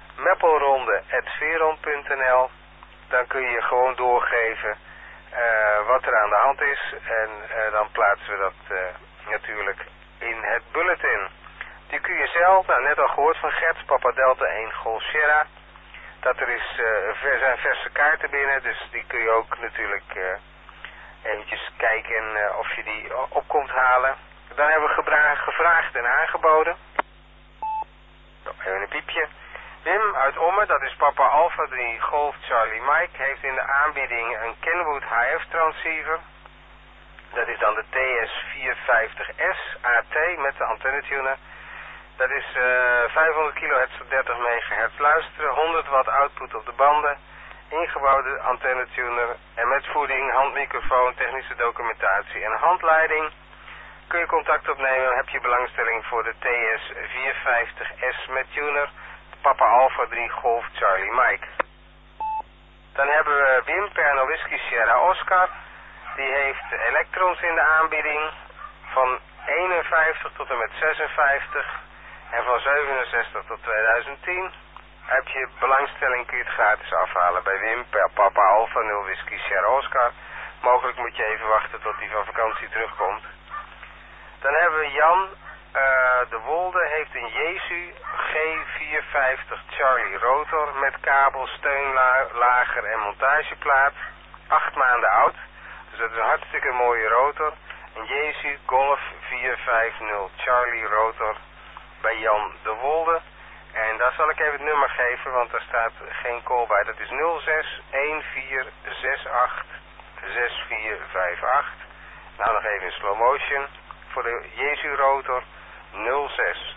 meppelronde@veron.nl. Dan kun je gewoon doorgeven wat er aan de hand is. En dan plaatsen we dat natuurlijk in het bulletin. Die QSL, nou net al gehoord van Gert, Papa Delta 1 Golf Sierra. dat er zijn verse kaarten binnen, dus die kun je ook natuurlijk eventjes kijken of je die op komt halen. Dan hebben we gevraagd en aangeboden. Even een piepje. Wim uit Ommen, dat is Papa Alpha 3 Golf Charlie Mike, heeft in de aanbieding een Kenwood HF transceiver. Dat is dan de TS450S AT met de antennetuner. Dat is 500 kHz tot 30 MHz luisteren, 100 watt output op de banden, ingebouwde antennetuner en met voeding, handmicrofoon, technische documentatie en handleiding. Kun je contact opnemen, heb je belangstelling voor de TS450S met tuner, Papa Alpha 3 Golf Charlie Mike. Dan hebben we Wim Pernod Whisky Sierra Oscar. Die heeft elektrons in de aanbieding van 51 tot en met 56 en van 67 tot 2010. Heb je belangstelling kun je het gratis afhalen bij Wim per Papa Alpha 0 Whisky Sierra Oscar. Mogelijk moet je even wachten tot hij van vakantie terugkomt. Dan hebben we Jan de Wolde, heeft een Jesu G450 Charlie rotor met kabel, steunlager en montageplaat. 8 maanden oud. Dus dat is een hartstikke mooie rotor. Een Jesu Golf 450 Charlie rotor bij Jan de Wolde. En daar zal ik even het nummer geven, want daar staat geen call bij. Dat is 06 1468 6458. Nou nog even in slow motion. Voor de Jesu rotor 06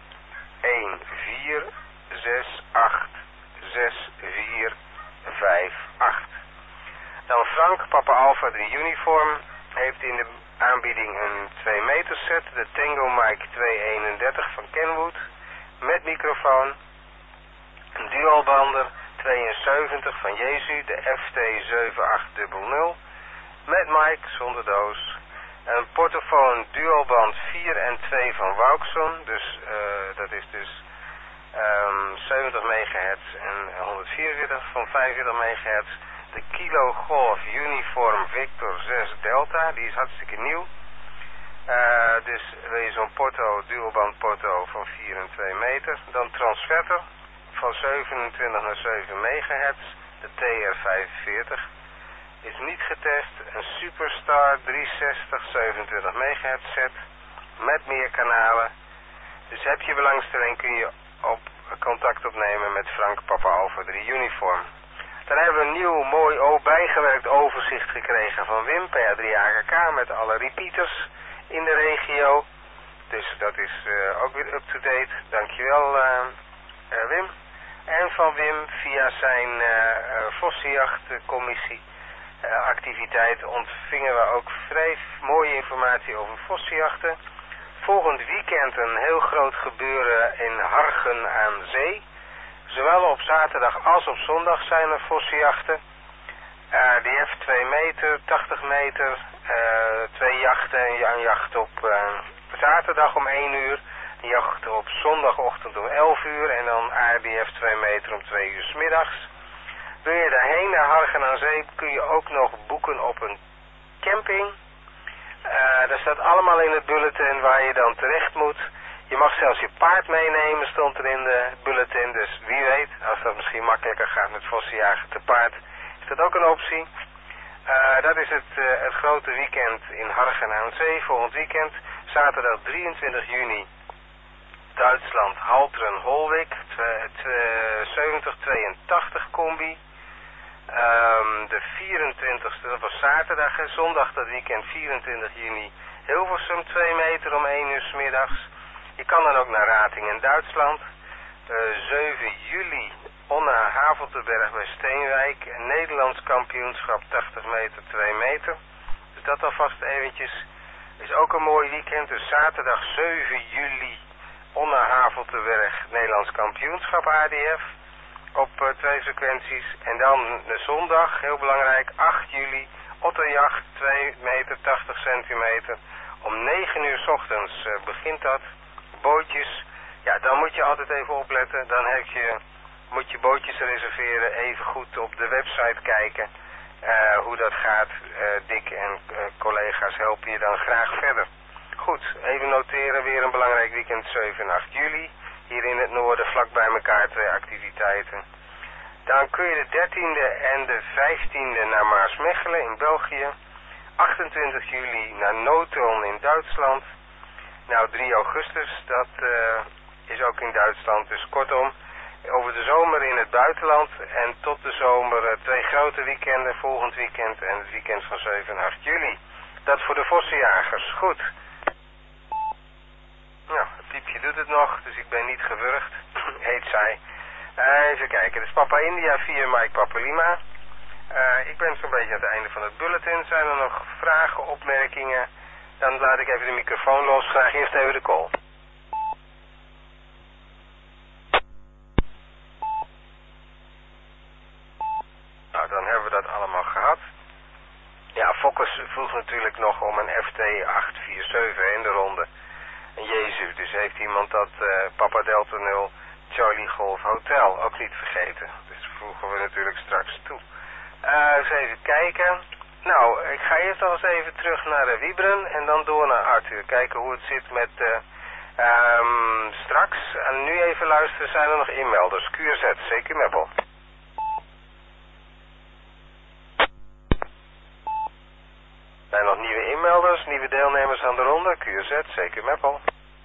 1468 6458. Dan Frank, Papa Alpha 3 Uniform, heeft in de aanbieding een 2 meter set, de Tango Mic 231 van Kenwood, met microfoon, een dualbander 72 van Jesu, de FT7800, met mic zonder doos, een portofoon dualband 4 en 2 van Wauxon, dus dat is dus 70 MHz en 144 van 45 MHz. De Kilo Golf Uniform Victor 6 Delta, die is hartstikke nieuw. Dus wil je zo'n dualband porto van 4 en 2 meter. Dan transvetter van 27 naar 7 MHz, de TR45. Is niet getest, een Superstar 360 27 MHz set met meer kanalen. Dus heb je belangstelling kun je contact opnemen met Frank Papa Alpha 3 Uniform. Dan hebben we een nieuw mooi bijgewerkt overzicht gekregen van Wim per 3 AKK met alle repeaters in de regio. Dus dat is ook weer up-to-date. Dankjewel Wim. En van Wim via zijn vossenjachtcommissie activiteit ontvingen we ook vrij mooie informatie over vossenjachten. Volgend weekend een heel groot gebeuren in Hargen aan Zee. Zowel op zaterdag als op zondag zijn er vossenjachten. Die heeft 2 meter, 80 meter, 2 jachten. Een jacht op zaterdag om 1 uur. Een jacht op zondagochtend om 11 uur. En dan ARDF 2 meter om 2 uur 's middags. Wil je daarheen naar Hargen aan Zee kun je ook nog boeken op een camping. Dat staat allemaal in het bulletin waar je dan terecht moet. Je mag zelfs je paard meenemen, stond er in de bulletin. Dus wie weet, als dat misschien makkelijker gaat met vossenjagen te paard, is dat ook een optie. Dat is het grote weekend in Hargen aan Zee. Volgend weekend, zaterdag 23 juni, Duitsland, Halteren-Holwijk, 7082 combi. De 24e, dat was zaterdag en zondag dat weekend 24 juni, Hilversum 2 meter om 1 uur 's middags. Je kan dan ook naar Rating in Duitsland. 7 juli, Onna Haveltenberg bij Steenwijk, een Nederlands kampioenschap 80 meter 2 meter. Dus dat alvast eventjes. Is ook een mooi weekend, dus zaterdag 7 juli, Onna Haveltenberg, Nederlands kampioenschap ADF. Op 2 frequenties. En dan de zondag, heel belangrijk, 8 juli, Otterjacht, 2 meter, 80 centimeter. Om 9 uur 's ochtends begint dat. Bootjes, ja, dan moet je altijd even opletten. Dan moet je bootjes reserveren, even goed op de website kijken hoe dat gaat. Dick en collega's helpen je dan graag verder. Goed, even noteren, weer een belangrijk weekend, 7 en 8 juli. Hier in het noorden, vlak bij elkaar 2 activiteiten. Dan kun je de 13e en de 15e naar Maasmechelen in België. 28 juli naar Nootuln in Duitsland. Nou, 3 augustus, dat is ook in Duitsland. Dus kortom, over de zomer in het buitenland. En tot de zomer 2 grote weekenden, volgend weekend en het weekend van 7 en 8 juli. Dat voor de vossenjagers. Goed. Nou, het piepje doet het nog, dus ik ben niet gewurgd. Heet zij. Even kijken, dus Papa India 4 Mike Papa Lima. Ik ben zo'n beetje aan het einde van het bulletin. Zijn er nog vragen, opmerkingen? Dan laat ik even de microfoon los. Graag eerst even de call. Nou, dan hebben we dat allemaal gehad. Ja, Fokkers vroeg natuurlijk nog om een FT847 in de ronde. Een Jezu, dus heeft iemand dat Papa Delta 0 Charlie Golf Hotel ook niet vergeten. Dus voegen we natuurlijk straks toe. Eens even kijken. Nou, ik ga eerst al eens even terug naar Wiebren en dan door naar Arthur. Kijken hoe het zit met straks. En nu even luisteren, zijn er nog inmelders? QZ, zeker Meppel. Zijn er nog nieuwe inmelders, nieuwe deelnemers aan de ronde? QZ, zeker Meppel.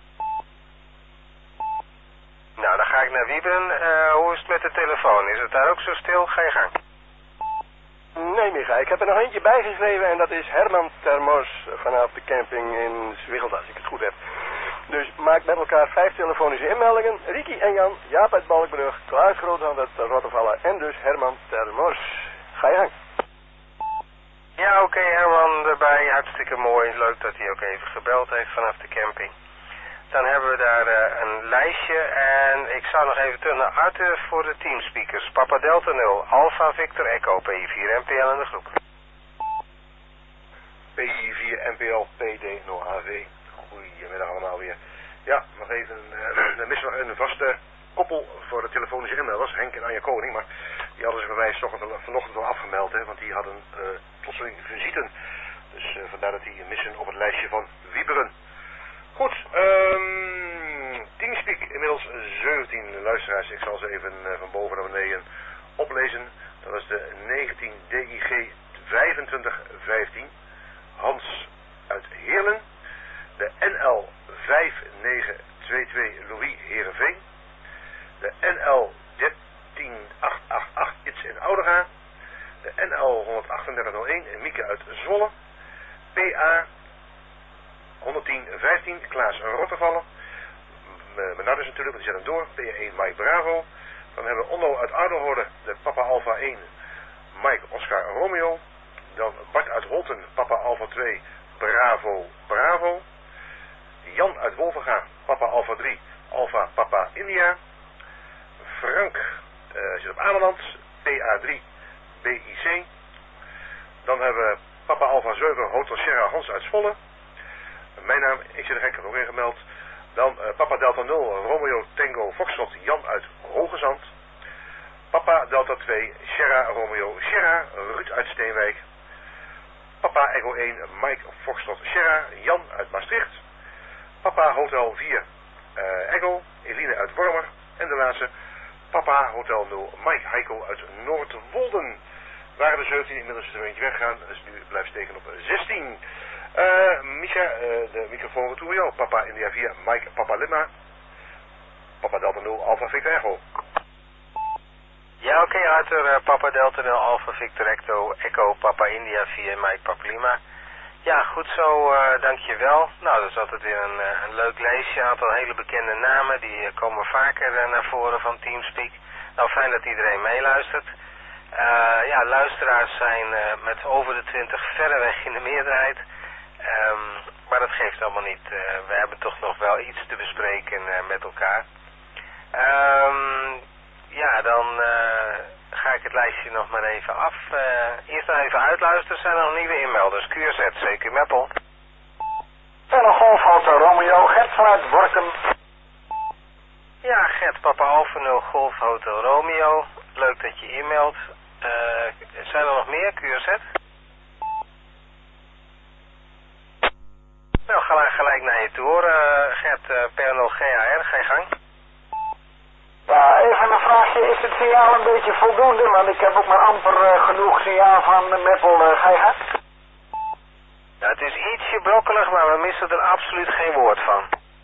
Nou, dan ga ik naar Wiebren. Hoe is het met de telefoon? Is het daar ook zo stil? Ga je gang. Nee, Micha, ik heb er nog eentje bijgeschreven en dat is Herman Termors vanaf de camping in Zwiegelt, als ik het goed heb. Dus maak met elkaar 5 telefonische inmeldingen. Ricky en Jan, Jaap uit Balkbrug, Klaas Groothand uit Rottevallen en dus Herman Termors. Ga je gang. Ja, oké, Herman erbij. Hartstikke mooi. Leuk dat hij ook even gebeld heeft vanaf de camping. Dan hebben we daar een lijstje en ik zou nog even terug naar Arthur voor de teamspeakers. Papa Delta 0, Alpha Victor Echo, PI4 NPL in de groep. PI4 NPL PD0HV. Goedemiddag allemaal weer. Ja, nog even, dan missen we een vaste koppel voor de telefonische inmelders, Henk en Anja Koning, maar die hadden zich bij mij vanochtend wel afgemeld, hè, want die hadden plotseling visite. Dus vandaar dat die missen op het lijstje van Wieberen. Goed, Teamspeak, inmiddels 17 luisteraars. Ik zal ze even van boven naar beneden oplezen. Dat is de 19 DIG 2515, Hans uit Heerlen. De NL 5922 Louis Heerenveen. De NL 13888 Iets in Oudega. De NL 13801 Mieke uit Zwolle. PA 11015 Klaas Rottevallen. Menardus natuurlijk, die zet hem door. P1 Mike Bravo. Dan hebben we Onno uit Ouderhoorde, de Papa Alpha 1 Mike Oscar Romeo. Dan Bart uit Holten, Papa Alpha 2 Bravo Bravo. Jan uit Wolvenga, Papa Alpha 3 Alpha Papa India. Frank zit op Ameland, PA3 BIC. Dan hebben we Papa Alpha 7 Hotel Sierra Hans uit Zwolle. Mijn naam, ik zit er gek nog ingemeld. Dan Papa Delta 0 Romeo Tango Foxtrot Jan uit Hogezand. Papa Delta 2 Sierra Romeo Sierra Ruud uit Steenwijk. Papa Echo 1 Mike Foxtrot Sierra Jan uit Maastricht. Papa Hotel 4 Echo Eline uit Wormer. En de laatste Papa Hotel 0 Mike Heiko uit Noordwolden. Waren er 17, inmiddels is er eentje weggegaan, dus nu blijft steken op 16. Micha, de microfoon retour jou. Papa India 4 Mike Papa Lima. Papa Delta 0 Alpha Victor Echo. Ja, oké, Arthur, Papa Delta 0 Alpha Victor Echo Papa India 4 Mike Papa Lima. Ja, goed zo, dankjewel. Nou, dat is altijd weer een leuk lijstje. Een aantal hele bekende namen, die komen vaker naar voren van Teamspeak. Nou, fijn dat iedereen meeluistert. Ja, luisteraars zijn met over de 20 verreweg in de meerderheid. Maar dat geeft allemaal niet. We hebben toch nog wel iets te bespreken met elkaar. Ja, dan ga ik het lijstje nog maar even af. Eerst nog even uitluisteren. Zijn er nog nieuwe inmelders? QZ, zeker Meppel. Pelle Golf Hotel Romeo, Gert vanuit Workum. Ja, Gert, Papa Alpha 0 Golf Hotel Romeo. Leuk dat je e-mailt. Zijn er nog meer, QZ? Nou, gelijk naar je toe hoor. Gert, P0 GAR, ga je gang. Ja, even een vraag is het signaal een beetje voldoende? Want ik heb ook maar amper genoeg signaal van Meppel. Ga je gaan? Ja, het is ietsje brokkelig, maar we missen er absoluut geen woord van.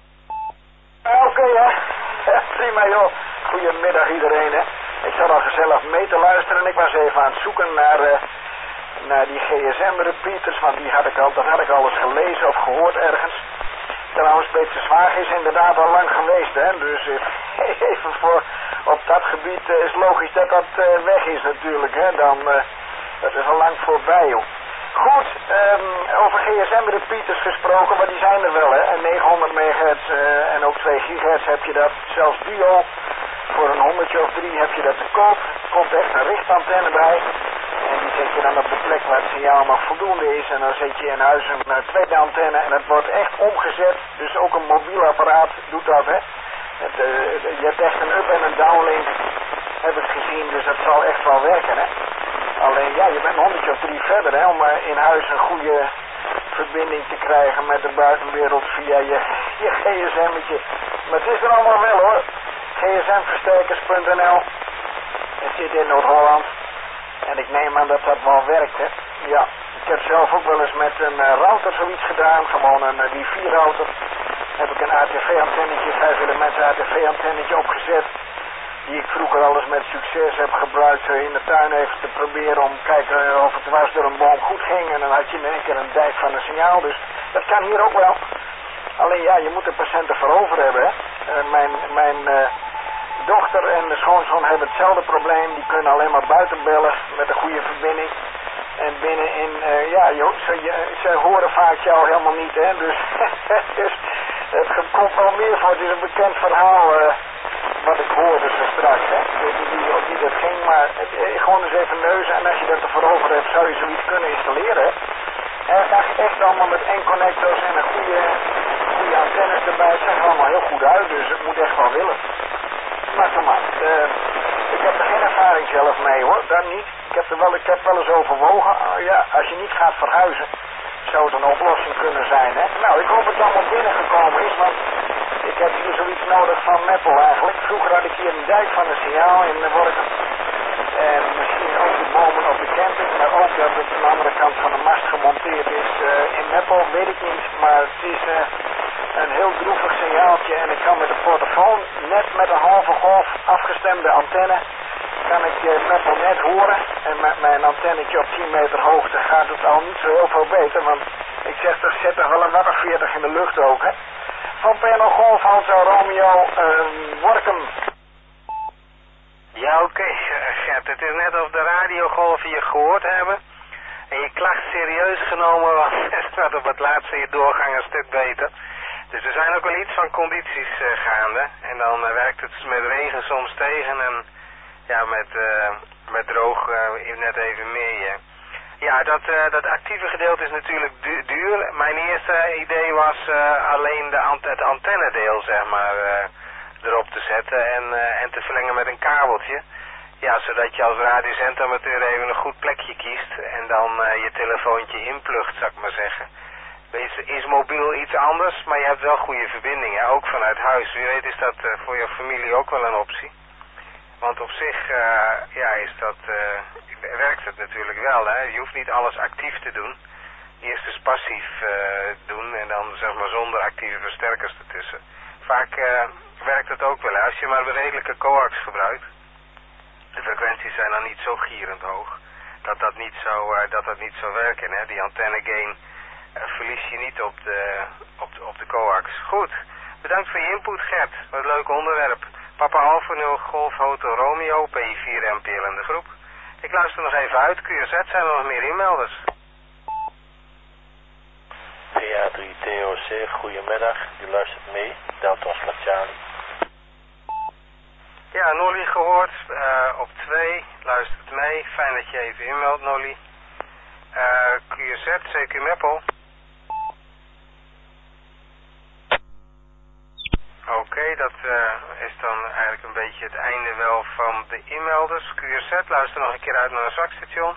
Oké, hè. Prima, joh. Goedemiddag iedereen, hè. Ik zat al gezellig mee te luisteren en ik was even aan het zoeken naar die GSM-repeaters, want dat had ik al eens gelezen of gehoord ergens. Trouwens, Peter Zwaag is inderdaad al lang geweest, hè. Dus even voor op dat gebied is logisch dat dat weg is natuurlijk, hè. Dat is al lang voorbij, joh. Goed, over GSM-repeaters gesproken, maar die zijn er wel, hè. En 900 megahertz en ook 2 gigahertz heb je dat, zelfs duo. Voor een 100 of 3 heb je dat te koop. Er komt echt een richtantenne bij. En die zet je dan op de plek waar het signaal nog voldoende is. En dan zet je in huis een tweede antenne en het wordt echt omgezet. Dus ook een mobiel apparaat doet dat, hè. Je hebt echt een up- en een downlink, heb ik gezien, dus dat zal echt wel werken, hè. Alleen ja, je bent een 100 of 3 verder, hè, om in huis een goede verbinding te krijgen met de buitenwereld via je gsm'tje. Maar het is er allemaal wel, hoor. gsmversterkers.nl. Het zit in Noord-Holland. En ik neem aan dat dat wel werkt, hè. Ja, ik heb zelf ook wel eens met een router zoiets gedaan. Gewoon een wifi-router. Heb ik een ATV-antennetje, 5 elementen ATV-antennetje opgezet. Die ik vroeger al eens met succes heb gebruikt in de tuin even te proberen om te kijken of het dwars door een boom goed ging. En dan had je in één keer een dijk van een signaal. Dus dat kan hier ook wel. Alleen ja, je moet er patiënten voor over hebben, hè. Mijn dochter en de schoonzoon hebben hetzelfde probleem. Die kunnen alleen maar buiten bellen met een goede verbinding. En binnenin, ze horen vaak jou helemaal niet, hè. Dus het komt wel meer voor. Het is een bekend verhaal wat ik hoorde zo straks, hè. Wie dat ging, maar gewoon eens even neuzen. En als je dat ervoor over hebt, zou je zoiets kunnen installeren, hè. Echt allemaal met één connectors en een goede antennes erbij. Het zag er allemaal heel goed uit, dus het moet echt wel willen. Maar ik heb er geen ervaring zelf mee, hoor, dat niet. Ik heb wel eens overwogen, ja, als je niet gaat verhuizen, zou het een oplossing kunnen zijn, hè. Nou, ik hoop dat het allemaal binnengekomen is, want ik heb hier zoiets nodig van Meppel eigenlijk. Vroeger had ik hier een dijk van een signaal in Workum. En misschien ook de bomen op de camping, maar ook dat het aan de andere kant van de mast gemonteerd is in Meppel, weet ik niet. Maar het is een heel droevig signaaltje en ik kan met de portofoon, net met een halve golf afgestemde antenne, kan ik Meppel net horen. En met mijn antennetje op 10 meter hoogte gaat het al niet zo heel veel beter, want ik zeg toch, zet er wel een watt of 40 in de lucht ook, hè. Van Pernod Golf, Hotel Romeo, Workum. Ja, oké, Gert. Het is net of de radiogolven je gehoord hebben. En je klacht serieus genomen, want het gaat op het laatste je doorgang een stuk beter. Dus er zijn ook wel iets van condities gaande. En dan werkt het met regen soms tegen en ja, met droog net even meer. Ja, dat actieve gedeelte is natuurlijk duur. Mijn eerste idee was alleen het antennedeel, zeg maar, erop te zetten en te verlengen met een kabeltje. Ja, zodat je als radiozendamateur even een goed plekje kiest en dan je telefoontje inplugt, zou ik maar zeggen. Is mobiel iets anders, maar je hebt wel goede verbindingen, ook vanuit huis. Wie weet is dat voor je familie ook wel een optie. Want op zich, werkt het natuurlijk wel, hè. Je hoeft niet alles actief te doen. Eerst eens passief doen en dan zeg maar zonder actieve versterkers ertussen. Vaak werkt het ook wel, hè. Als je maar een redelijke coax gebruikt. De frequenties zijn dan niet zo gierend hoog. Dat niet zou werken, hè. Die antenne gain verlies je niet op de coax. Goed, bedankt voor je input, Gert. Wat een leuk onderwerp. Papa Alfa 0 Golf Hotel Romeo, P4 MPL in de groep. Ik luister nog even uit. QZ, zijn er nog meer inmelders? PA3TOC, goedemiddag. U luistert mee. Delta Oscar Charlie. Ja, Nolly gehoord. Op 2. Luistert mee. Fijn dat je even inmeldt, Nolly. QZ, CQ Meppel. Oké, dat is dan eigenlijk een beetje het einde wel van de inmelders. QZ, luister nog een keer uit naar een zakstation.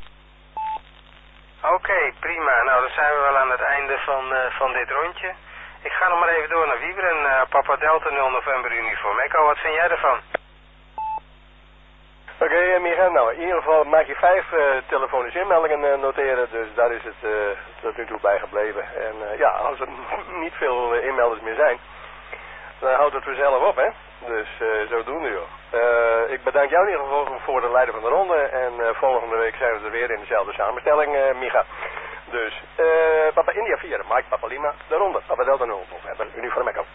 Oké, prima. Nou, dan zijn we wel aan het einde van dit rondje. Ik ga nog maar even door naar Wieberen, Papa Delta 0 November uniform. Echo, wat vind jij ervan? Oké, Micha, nou in ieder geval maak je 5 telefonische inmeldingen noteren, dus daar is het tot nu toe bij gebleven. En ja, als er niet veel inmelders meer zijn, dan houdt het vanzelf op, hè. Dus zodoende, joh. Ik bedank jou in ieder geval voor de leider van de ronde en volgende week zijn we er weer in dezelfde samenstelling, Micha. Dus, Papa India 4, Mike Papa Lima, de ronde, Papa Delta 0, November, uniform Echo.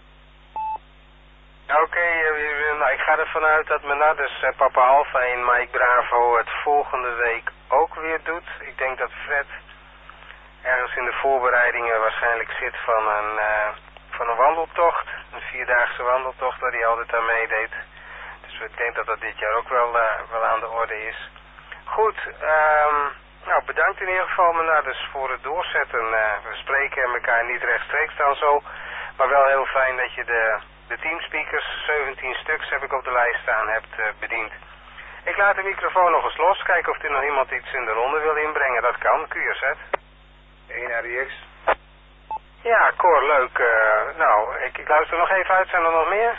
Oké, nou ik ga ervan uit dat Menardus Papa Alpha en Mike Bravo het volgende week ook weer doet. Ik denk dat Fred ergens in de voorbereidingen waarschijnlijk zit van een wandeltocht. Een 4-daagse wandeltocht waar hij altijd aan meedeed. Dus ik denk dat dat dit jaar ook wel aan de orde is. Goed, nou bedankt in ieder geval Menardus voor het doorzetten. We spreken elkaar niet rechtstreeks dan zo, maar wel heel fijn dat je de teamspeakers, 17 stuks heb ik op de lijst staan, hebt bediend. Ik laat de microfoon nog eens los, kijken of er nog iemand iets in de ronde wil inbrengen. Dat kan, QRZ. 1 RDX. Ja, Cor, leuk. Nou, ik luister nog even uit. Zijn er nog meer?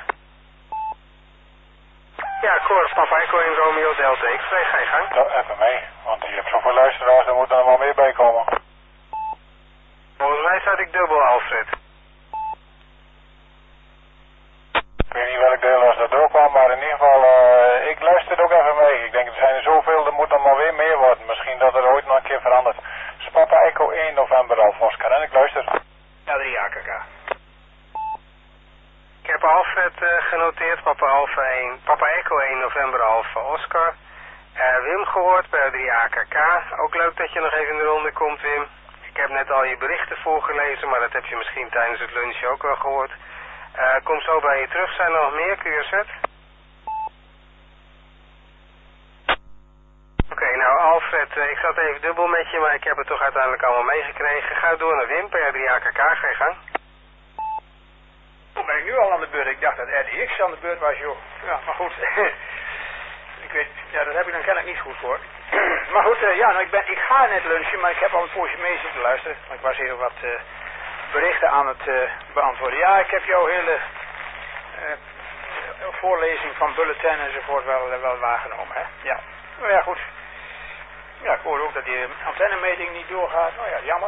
Ja, Cor, Papa Echo in Romeo Delta X2, ga je gang. Nou, even mee, want je hebt zoveel luisteraars, er moet er wel meer bij komen. Volgens mij staat ik dubbel, Alfred. Ik weet niet welk deel als dat doorkwam, maar in ieder geval, ik luister ook even mee. Ik denk, er zijn er zoveel, er moet dan maar weer meer worden. Misschien dat er ooit nog een keer verandert. Dus Papa Echo 1 November Alpha Oscar en ik luister. Ja, 3 AKK. Ik heb Alfred genoteerd, Papa Echo 1 November Alpha Oscar. Wim gehoord bij 3 AKK. Ook leuk dat je nog even in de ronde komt, Wim. Ik heb net al je berichten voorgelezen, maar dat heb je misschien tijdens het lunch ook wel gehoord. Kom zo bij je terug. Zijn er nog meer, QRZ? Oké, nou Alfred, ik zat even dubbel met je, maar ik heb het toch uiteindelijk allemaal meegekregen. Ga door naar Wim, per 3 AKK, ga je gang. Hoe ben ik nu al aan de beurt? Ik dacht dat RDX aan de beurt was, joh. Ja, maar goed. Ik weet, ja, dat heb ik dan kennelijk niet goed voor. Maar goed, ja, nou, ik ga net lunchen, maar ik heb al een poosje mee zitten luisteren. Want ik was even wat berichten aan het beantwoorden. Ja, ik heb jouw hele voorlezing van bulletin enzovoort wel waargenomen, hè. Ja, nou ja, goed. Ja, ik hoor ook dat die antennemeting niet doorgaat. Nou ja, jammer.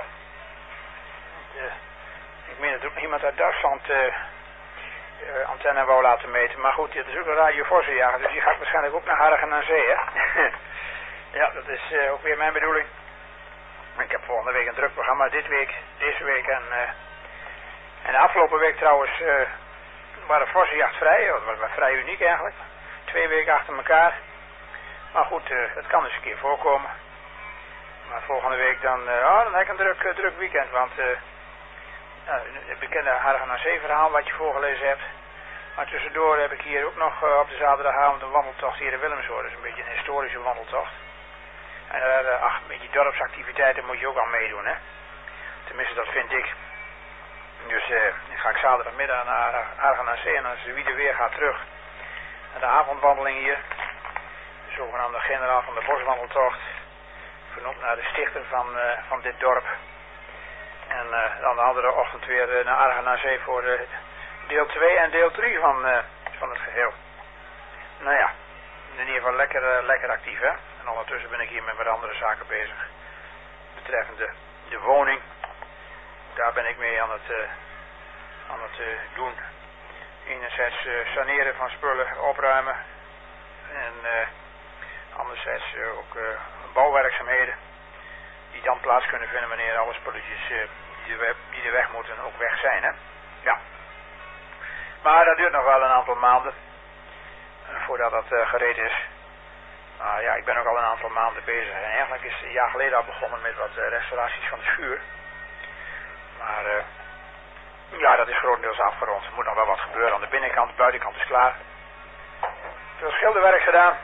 Ik meen dat ook iemand uit Duitsland antenne wou laten meten. Maar goed, dit is ook een Radio Vossenjager, dus die gaat waarschijnlijk ook naar Hargen aan Zee, hè. Ja, dat is ook weer mijn bedoeling. Ik heb volgende week een druk programma, deze week en de afgelopen week trouwens waren Vossenjacht vrij. Dat was vrij uniek eigenlijk. 2 weken achter elkaar. Maar goed, dat kan dus een keer voorkomen. Maar volgende week dan heb ik een druk weekend, want het bekende Hargen aan Zee verhaal wat je voorgelezen hebt. Maar tussendoor heb ik hier ook nog op de zaterdagavond een wandeltocht hier in Willemsoord. Dat is een beetje een historische wandeltocht. En een beetje dorpsactiviteiten moet je ook aan meedoen, hè. Tenminste, dat vind ik. Dus dan ga ik zaterdagmiddag naar Hargen aan Zee en als de wie weer gaat terug naar de avondwandeling hier. De zogenaamde generaal van de boswandeltocht. Vernoemd naar de stichter van dit dorp. En dan de andere ochtend weer naar Argen aan Zee voor deel 2 en deel 3 van het geheel. Nou ja, in ieder geval lekker actief, hè. En ondertussen ben ik hier met wat andere zaken bezig. Betreffende de woning. Daar ben ik mee aan het doen. Enerzijds saneren van spullen, opruimen. En anderzijds ook bouwwerkzaamheden. Die dan plaats kunnen vinden wanneer alle spulletjes die er weg moeten ook weg zijn, hè. Ja. Maar dat duurt nog wel een aantal maanden. Voordat dat gereed is. Nou ja, ik ben ook al een aantal maanden bezig. En eigenlijk is een jaar geleden al begonnen met wat restauraties van het schuur. Maar ja, dat is grotendeels afgerond. Er moet nog wel wat gebeuren aan de binnenkant. De buitenkant is klaar. Veel schilderwerk gedaan.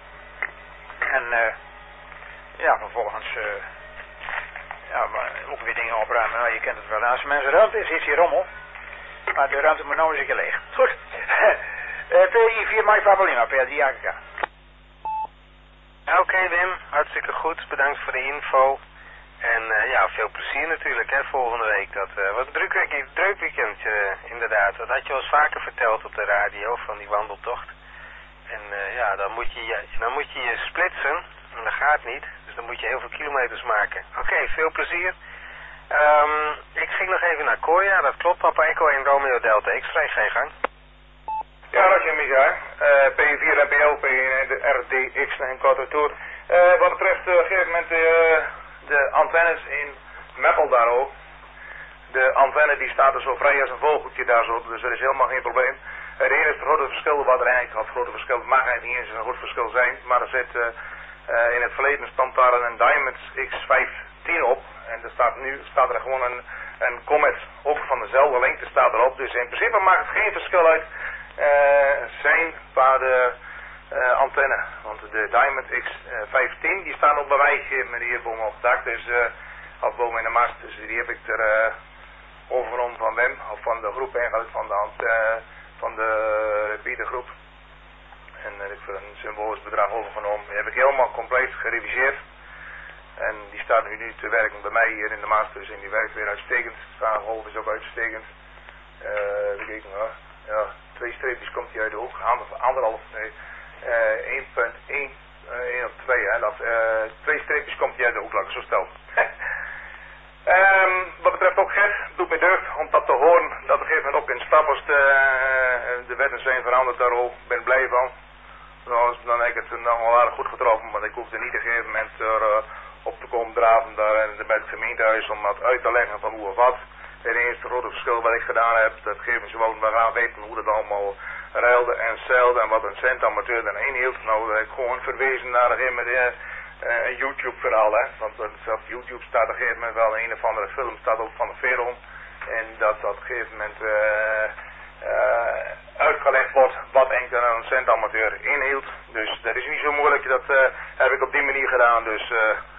En ja, vervolgens ja, ook weer dingen opruimen. Nou, je kent het wel. Als mensen ruimte is, is hier rommel. Maar de ruimte moet nou eens een keer leeg. Goed. PI 4 Mike Papa Lima, PI AKK. Oké Wim, hartstikke goed. Bedankt voor de info. En ja, veel plezier natuurlijk, hè, volgende week. Dat wat een druk weekendje, inderdaad. Dat had je al eens vaker verteld op de radio, van die wandeltocht. En ja, dan moet je je splitsen. En dat gaat niet. Dus dan moet je heel veel kilometers maken. Oké, veel plezier. Ik ging nog even naar Koya, dat klopt, Papa Echo 1 Romeo Delta X-ray, geen gang. Ja, dat is je Micha. P4 NPL, P1 de RDX en korte toer. Wat betreft op een gegeven moment de antennes in Meppel daar ook. De antenne die staat er zo vrij als een vogeltje daar zo, dus dat is helemaal geen probleem. Het enige grote verschil, wat er eigenlijk het grote verschil, het mag eigenlijk niet eens een goed verschil zijn, maar er zit in het verleden stond daar een Diamond X15 op. En nu staat er gewoon een Comet, ook van dezelfde lengte staat erop. Dus in principe maakt het geen verschil uit zijn qua de antenne. Want de Diamond X15 die staan ook bij mij hier boven op het dak. Dus of boven in de mast. Dus die heb ik er overgenomen van Wim. Of van de groep eigenlijk, van de repeatergroep. En heb ik voor een symbolisch bedrag overgenomen. Die heb ik helemaal compleet gereviseerd. En die staat nu te werken bij mij hier in de Masters en die werkt weer uitstekend. Straanholf is ook uitstekend. Even kijken hoor. Ja, 2 streepjes komt hij uit de hoek. Anderhalf, nee. 1.1, 1 of 2 hè. 2 streepjes komt hij uit de hoek, laat ik zo stellen. Wat betreft ook Gert, doet mij deugd om dat te horen. Dat op een gegeven moment ook in Stappers de wetten zijn veranderd daarover. Ik ben blij van. Dan heb ik het nog wel aardig goed getroffen, maar ik hoefde niet op een gegeven moment op te komen draven daar bij het gemeentehuis om dat uit te leggen van hoe of wat. Het enige grote verschil wat ik gedaan heb, dat geven ze wel, we gaan weten hoe dat allemaal ruilde en zeilde en wat een centamateur dan inhield. Nou, dat heb ik gewoon verwezen naar een YouTube verhaal, hè. Want op YouTube staat op een gegeven moment wel een of andere film, staat ook van de Veron. En dat op een gegeven moment uitgelegd wordt wat enkel een centamateur inhield. Dus dat is niet zo moeilijk, dat heb ik op die manier gedaan, dus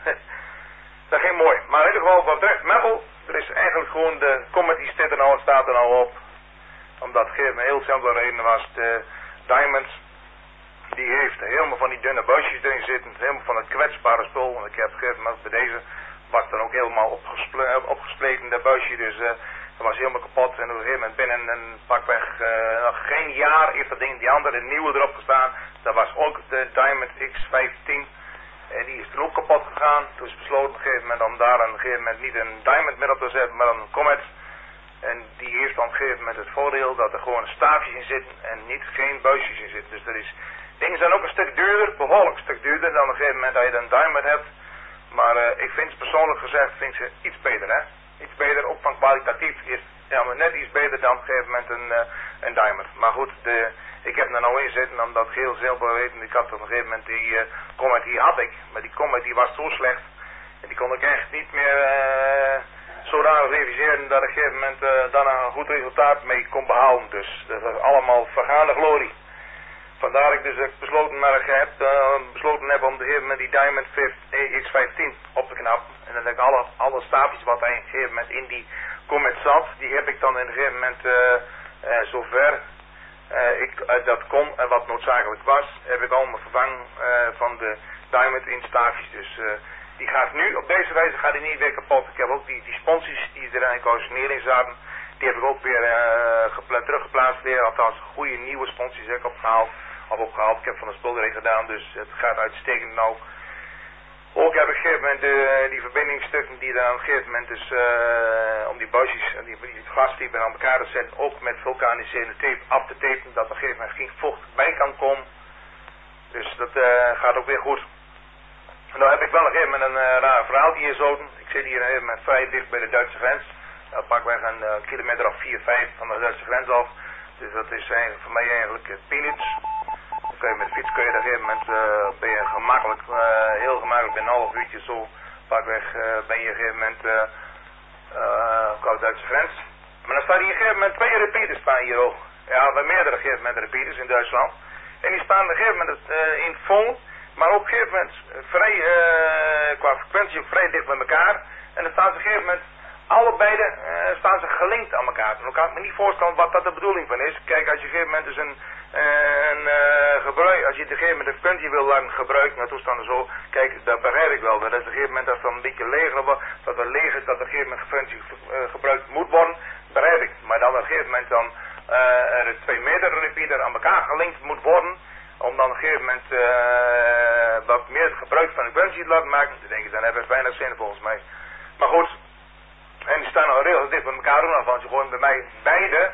dat ging mooi. Maar in ieder geval, wat betreft Meppel, er is eigenlijk gewoon de Comet die staat er nou op. Omdat het een heel simpele reden was, de Diamonds, die heeft helemaal van die dunne buisjes erin zitten, helemaal van het kwetsbare spul. Want ik heb gegeven moment bij deze, was dan ook helemaal opgespleten, dat buisje, dus dat was helemaal kapot. En op een gegeven moment binnen een pakweg nog geen jaar heeft dat ding, die andere, de nieuwe erop gestaan. Dat was ook de Diamond X15. En die is toen ook kapot gegaan. Toen is besloten op een gegeven moment om daar op een gegeven moment niet een Diamond meer op te zetten, maar een Comet. En die heeft dan op een gegeven moment het voordeel dat er gewoon staafjes in zitten en niet geen buisjes in zitten. Dus dat is, dingen zijn ook een stuk duurder, behoorlijk een stuk duurder dan op een gegeven moment dat je een Diamond hebt. Maar ik vind ze persoonlijk gezegd, vind ze iets beter, hè. Iets beter, ook van kwalitatief is ja, maar net iets beter dan op een gegeven moment een Diamond. Maar goed, ik heb er nou in zitten omdat ik heel simpel weten. Ik had op een gegeven moment die Comet, die had ik. Maar die Comet die was zo slecht. En die kon ik echt niet meer zodanig reviseren dat ik op een gegeven moment dan een goed resultaat mee kon behalen. Dus dat was allemaal vergaande glorie. Vandaar ik dus besloten heb om op een gegeven moment die Diamond X15 op te knappen. En dan heb ik alle staafjes wat hij op een gegeven moment in die Comet zat, die heb ik dan op een gegeven moment zover ik dat kon en wat noodzakelijk was, heb ik allemaal vervangen van de Diamond in staafjes. Dus die gaat nu, op deze wijze gaat die niet weer kapot. Ik heb ook die sponsies die er eigenlijk origineel in zaten, die heb ik ook weer teruggeplaatst weer. Althans, goede nieuwe sponsies heb ik opgehaald. Ik heb van de spul erin gedaan, dus het gaat uitstekend nou. Ook heb ik op een gegeven moment die verbindingsstukken die dan op een gegeven moment dus om die buisjes en die gastypen aan elkaar te zetten, ook met vulkaniserende tape af te tapen, dat op een gegeven moment geen vocht bij kan komen. Dus dat gaat ook weer goed. En nou heb ik wel op een gegeven moment een raar verhaal hier zoten. Ik zit hier op een gegeven moment vrij dicht bij de Duitse grens. Dat pakweg een kilometer of 4, 5 van de Duitse grens af. Dus dat is eigenlijk voor mij eigenlijk peanuts. Dan kun je met de fiets kun je op een gegeven moment ben je gemakkelijk, heel gemakkelijk binnen een half uurtje zo pakweg ben je op een gegeven moment qua de Duitse grens. Maar dan staan hier op een gegeven moment 2 repeaters staan hier ook. Ja, bij meerdere op een gegeven moment repeaters in Duitsland. En die staan op een gegeven moment in vol, maar op een gegeven moment vrij, qua frequentie ook vrij dicht bij elkaar. En dan staan ze op een gegeven moment allebei staan ze gelinkt aan elkaar. Dan kan ik me niet voorstellen wat dat de bedoeling van is. Kijk, als je op een gegeven moment dus als je op een gegeven moment een puntje wil laten gebruiken, naar toestanden zo, kijk, dat begrijp ik wel. Dat is op een gegeven moment dat het dan een beetje leger wordt, dat er leeg is, dat op een gegeven moment een puntje gebruikt moet worden, begrijp ik. Maar dan op een gegeven moment dan er 2 meter repeater aan elkaar gelinkt moet worden, om dan op een gegeven moment wat meer gebruik van een puntje te laten maken, dan denk ik, dan hebben we weinig zin volgens mij. Maar goed, en die staan al redelijk dicht bij elkaar ook, want je gewoon bij mij bijna,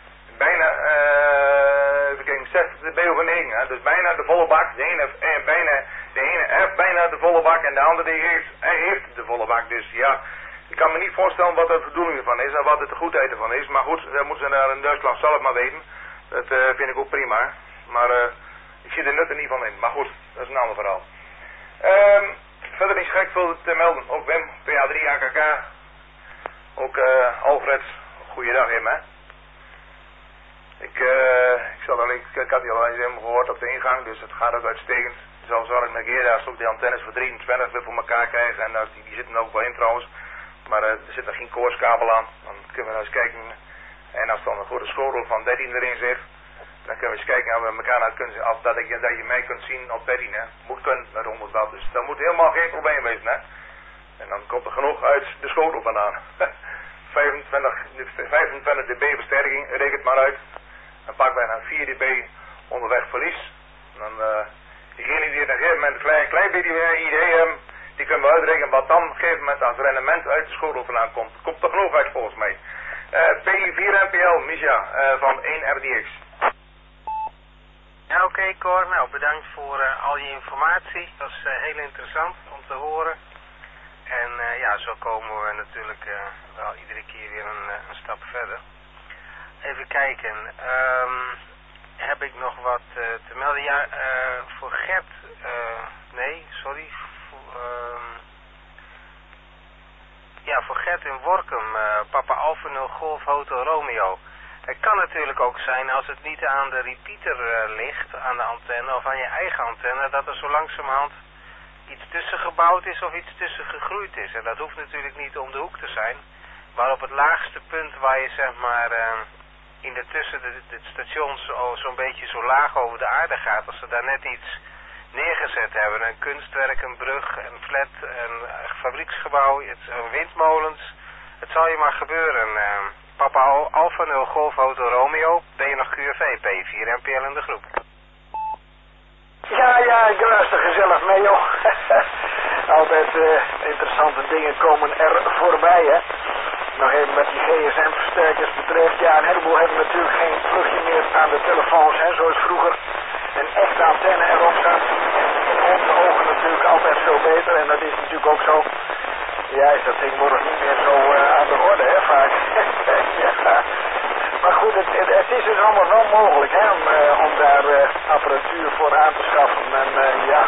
even kijken, 60 dB over 9, hè? Dus bijna de volle bak, de ene heeft bijna de volle bak en de andere heeft de volle bak, dus ja, ik kan me niet voorstellen wat de bedoeling ervan is en wat het de goedheid ervan is, maar goed, dat moeten ze naar in Duitsland zelf maar weten, dat vind ik ook prima, maar ik zie de nut er niet van in, maar goed, dat is een ander verhaal. Verder is gek veel te melden, ook Wim, PA3 AKK, ook Alfred, goeiedag Wim, hè. Ik had die al eens helemaal gehoord op de ingang, dus het gaat ook uitstekend. Zo zal ik negeren als ook die antennes voor 23 weer voor elkaar krijgen. En die zitten er ook wel in trouwens. Maar er zit er geen koorskabel aan. Dan kunnen we nou eens kijken. En als dan een goede schotel van 13 erin zit, dan kunnen we eens kijken of we elkaar nou kunnen zien. Of dat je mij kunt zien op 13, hè. Moet kunnen met 100 watt. Dus dat moet helemaal geen probleem wezen, hè. En dan komt er genoeg uit de schotel vandaan. 25 dB versterking, reken het maar uit. Dan pakken wij dan 4 dB onderweg verlies. Dan, diegenen die op een gegeven moment een klein beetje idee hebben, die kunnen we uitrekenen wat dan op een gegeven moment als rendement uit de schotel vandaan komt. Komt er genoeg uit volgens mij. P4 NPL, Misha, van 1 RDX. Ja, oké, Cor. Nou, bedankt voor al je informatie. Dat is heel interessant om te horen. En ja, zo komen we natuurlijk wel iedere keer weer een stap verder. Even kijken. Heb ik nog wat te melden? Ja, voor Gert. Nee, sorry. Ja, voor Gert in Workum. Papa Alpha 0 Golf Hotel Romeo. Het kan natuurlijk ook zijn als het niet aan de repeater ligt, aan de antenne of aan je eigen antenne, dat er zo langzamerhand iets tussen gebouwd is of iets tussen gegroeid is. En dat hoeft natuurlijk niet om de hoek te zijn. Maar op het laagste punt waar je zeg maar in de tussen de stations zo'n beetje zo laag over de aarde gaat, als ze daar net iets neergezet hebben, een kunstwerk, een brug, een flat, een fabrieksgebouw, windmolens, het zal je maar gebeuren. Papa Alpha 0 Golf Hotel Romeo, ben je nog QFV, P4 NPL in de groep. Ja, ik luister gezellig mee, joh. Altijd interessante dingen komen er voorbij, hè. Nog even wat die GSM-versterkers betreft. Ja, een heleboel hebben natuurlijk geen plugje meer aan de telefoons, hè. Zoals vroeger een echte antenne erop zat. In onze ogen natuurlijk altijd veel beter. En dat is natuurlijk ook zo. Ja, is dat tegenwoordig niet meer zo aan de orde, hè, vaak. Ja. Maar goed, het is dus allemaal wel mogelijk, hè, om daar apparatuur voor aan te schaffen. En ja,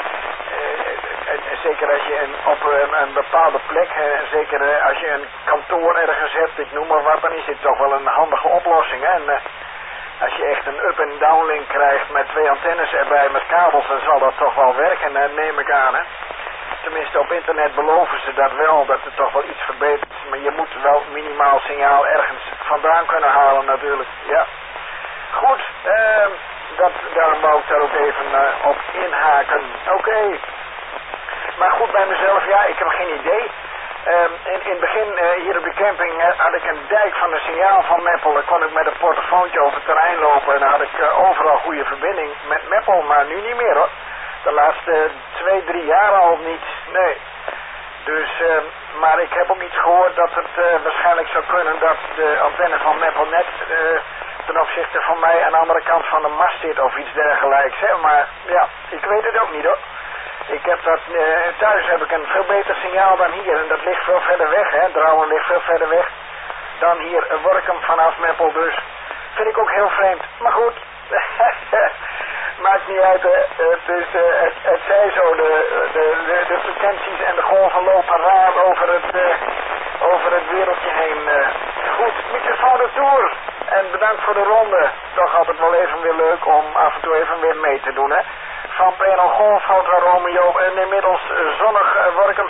zeker als je op een bepaalde plek, zeker als je een kantoor ergens hebt, ik noem maar wat, dan is dit toch wel een handige oplossing, hè. En als je echt een up- en downlink krijgt met 2 antennes erbij met kabels, dan zal dat toch wel werken, neem ik aan, hè. Tenminste, op internet beloven ze dat wel, dat het toch wel iets verbetert. Maar je moet wel minimaal signaal ergens vandaan kunnen halen natuurlijk. Ja. Goed, daarom wou ik daar ook even op inhaken. Oké. Maar goed, bij mezelf, ja, ik heb geen idee. In het begin hier op de camping had ik een dijk van een signaal van Meppel. Dan kon ik met een portofoontje over het terrein lopen en dan had ik overal goede verbinding met Meppel, maar nu niet meer, hoor. De laatste 2-3 jaar al niet, nee. Dus, maar ik heb ook iets gehoord dat het waarschijnlijk zou kunnen dat de antenne van Meppel net ten opzichte van mij aan de andere kant van de mast zit of iets dergelijks, hè. Maar ja, ik weet het ook niet, hoor. Ik heb dat, thuis heb ik een veel beter signaal dan hier en dat ligt veel verder weg, hè. Drouwen ligt veel verder weg dan hier Workum vanaf Meppel, dus vind ik ook heel vreemd. Maar goed, maakt niet uit, het zij zo, de frequenties en de golven lopen raar over het wereldje heen. Goed, microfoon de tour en bedankt voor de ronde. Toch altijd wel even weer leuk om af en toe even weer mee te doen, hè. Van P&O Golf, Hotel Romeo en inmiddels zonnig Workum.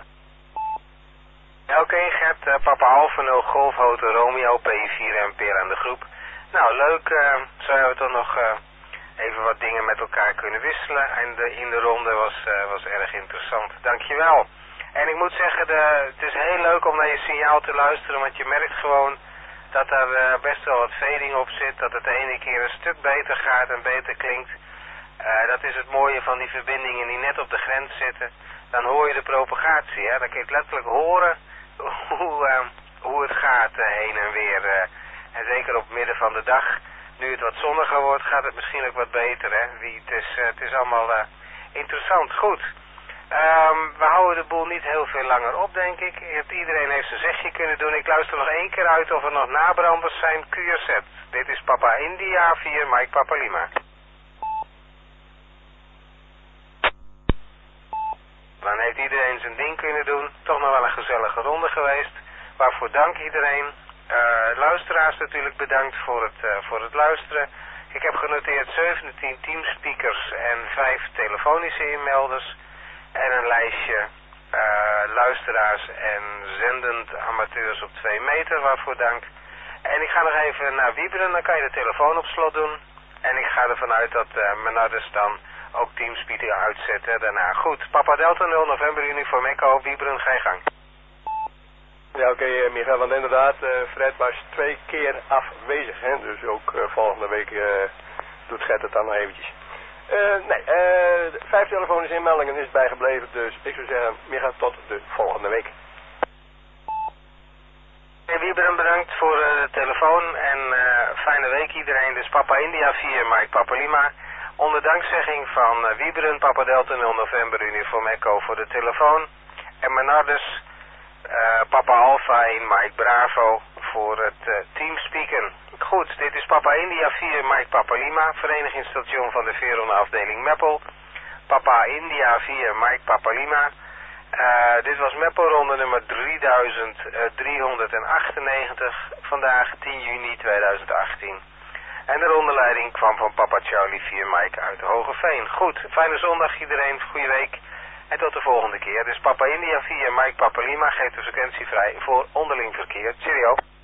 Oké, Gert, Papa Alpha 0 Golf Hotel Romeo, P4 NPL aan de groep. Nou, leuk, zo hebben we toch nog even wat dingen met elkaar kunnen wisselen. En in de ronde was erg interessant. Dankjewel. En ik moet zeggen, het is heel leuk om naar je signaal te luisteren, want je merkt gewoon dat er best wel wat fading op zit, dat het de ene keer een stuk beter gaat en beter klinkt. Dat is het mooie van die verbindingen die net op de grens zitten. Dan hoor je de propagatie, hè? Dan kun je het letterlijk horen hoe het gaat heen en weer. En zeker op het midden van de dag, nu het wat zonniger wordt, gaat het misschien ook wat beter. Hè? Het is allemaal interessant. Goed. We houden de boel niet heel veel langer op, denk ik. Iedereen heeft zijn zegje kunnen doen. Ik luister nog 1 keer uit of er nog nabranders zijn. QRZ. Dit is Papa India 4, Mike Papa Lima. Dan heeft iedereen zijn ding kunnen doen. Toch nog wel een gezellige ronde geweest. Waarvoor dank iedereen. Luisteraars natuurlijk bedankt voor het luisteren. Ik heb genoteerd 17 teamspeakers en 5 telefonische inmelders. En een lijstje luisteraars en zendend amateurs op 2 meter, waarvoor dank. En ik ga nog even naar Wieberen, dan kan je de telefoon op slot doen. En ik ga ervan uit dat Menardus dan ook teamspeaker uitzetten daarna. Goed, Papa Delta 0 november uniform Echo, Wieberen, ga je gang. Ja, oké, Micha, want inderdaad, Fred was 2 keer afwezig, hè? Dus ook volgende week doet Gert het dan nog eventjes. 5 telefonische inmeldingen is bijgebleven, dus ik zou zeggen, Micha, tot de volgende week. Wieberen, bedankt voor de telefoon en fijne week iedereen. Dus Papa India 4, Mike Papa Lima. Onder dankzegging van Wieberen, Papa Delta 0 november uniform Echo voor de telefoon. En Menardus, Papa Alpha 1, Mike Bravo voor het teamspeaken. Goed, dit is Papa India 4, Mike Papa Lima, verenigingsstation van de Veron afdeling Meppel. Papa India 4, Mike Papa Lima. Dit was Meppelronde nummer 3398, vandaag 10 juni 2018. En de rondeleiding kwam van Papa Charlie 4, Mike uit Hogeveen. Goed, fijne zondag iedereen, goede week. En tot de volgende keer. Dus Papa India 4, Mike Papa Lima geeft de frequentie vrij voor onderling verkeer. Cheerio.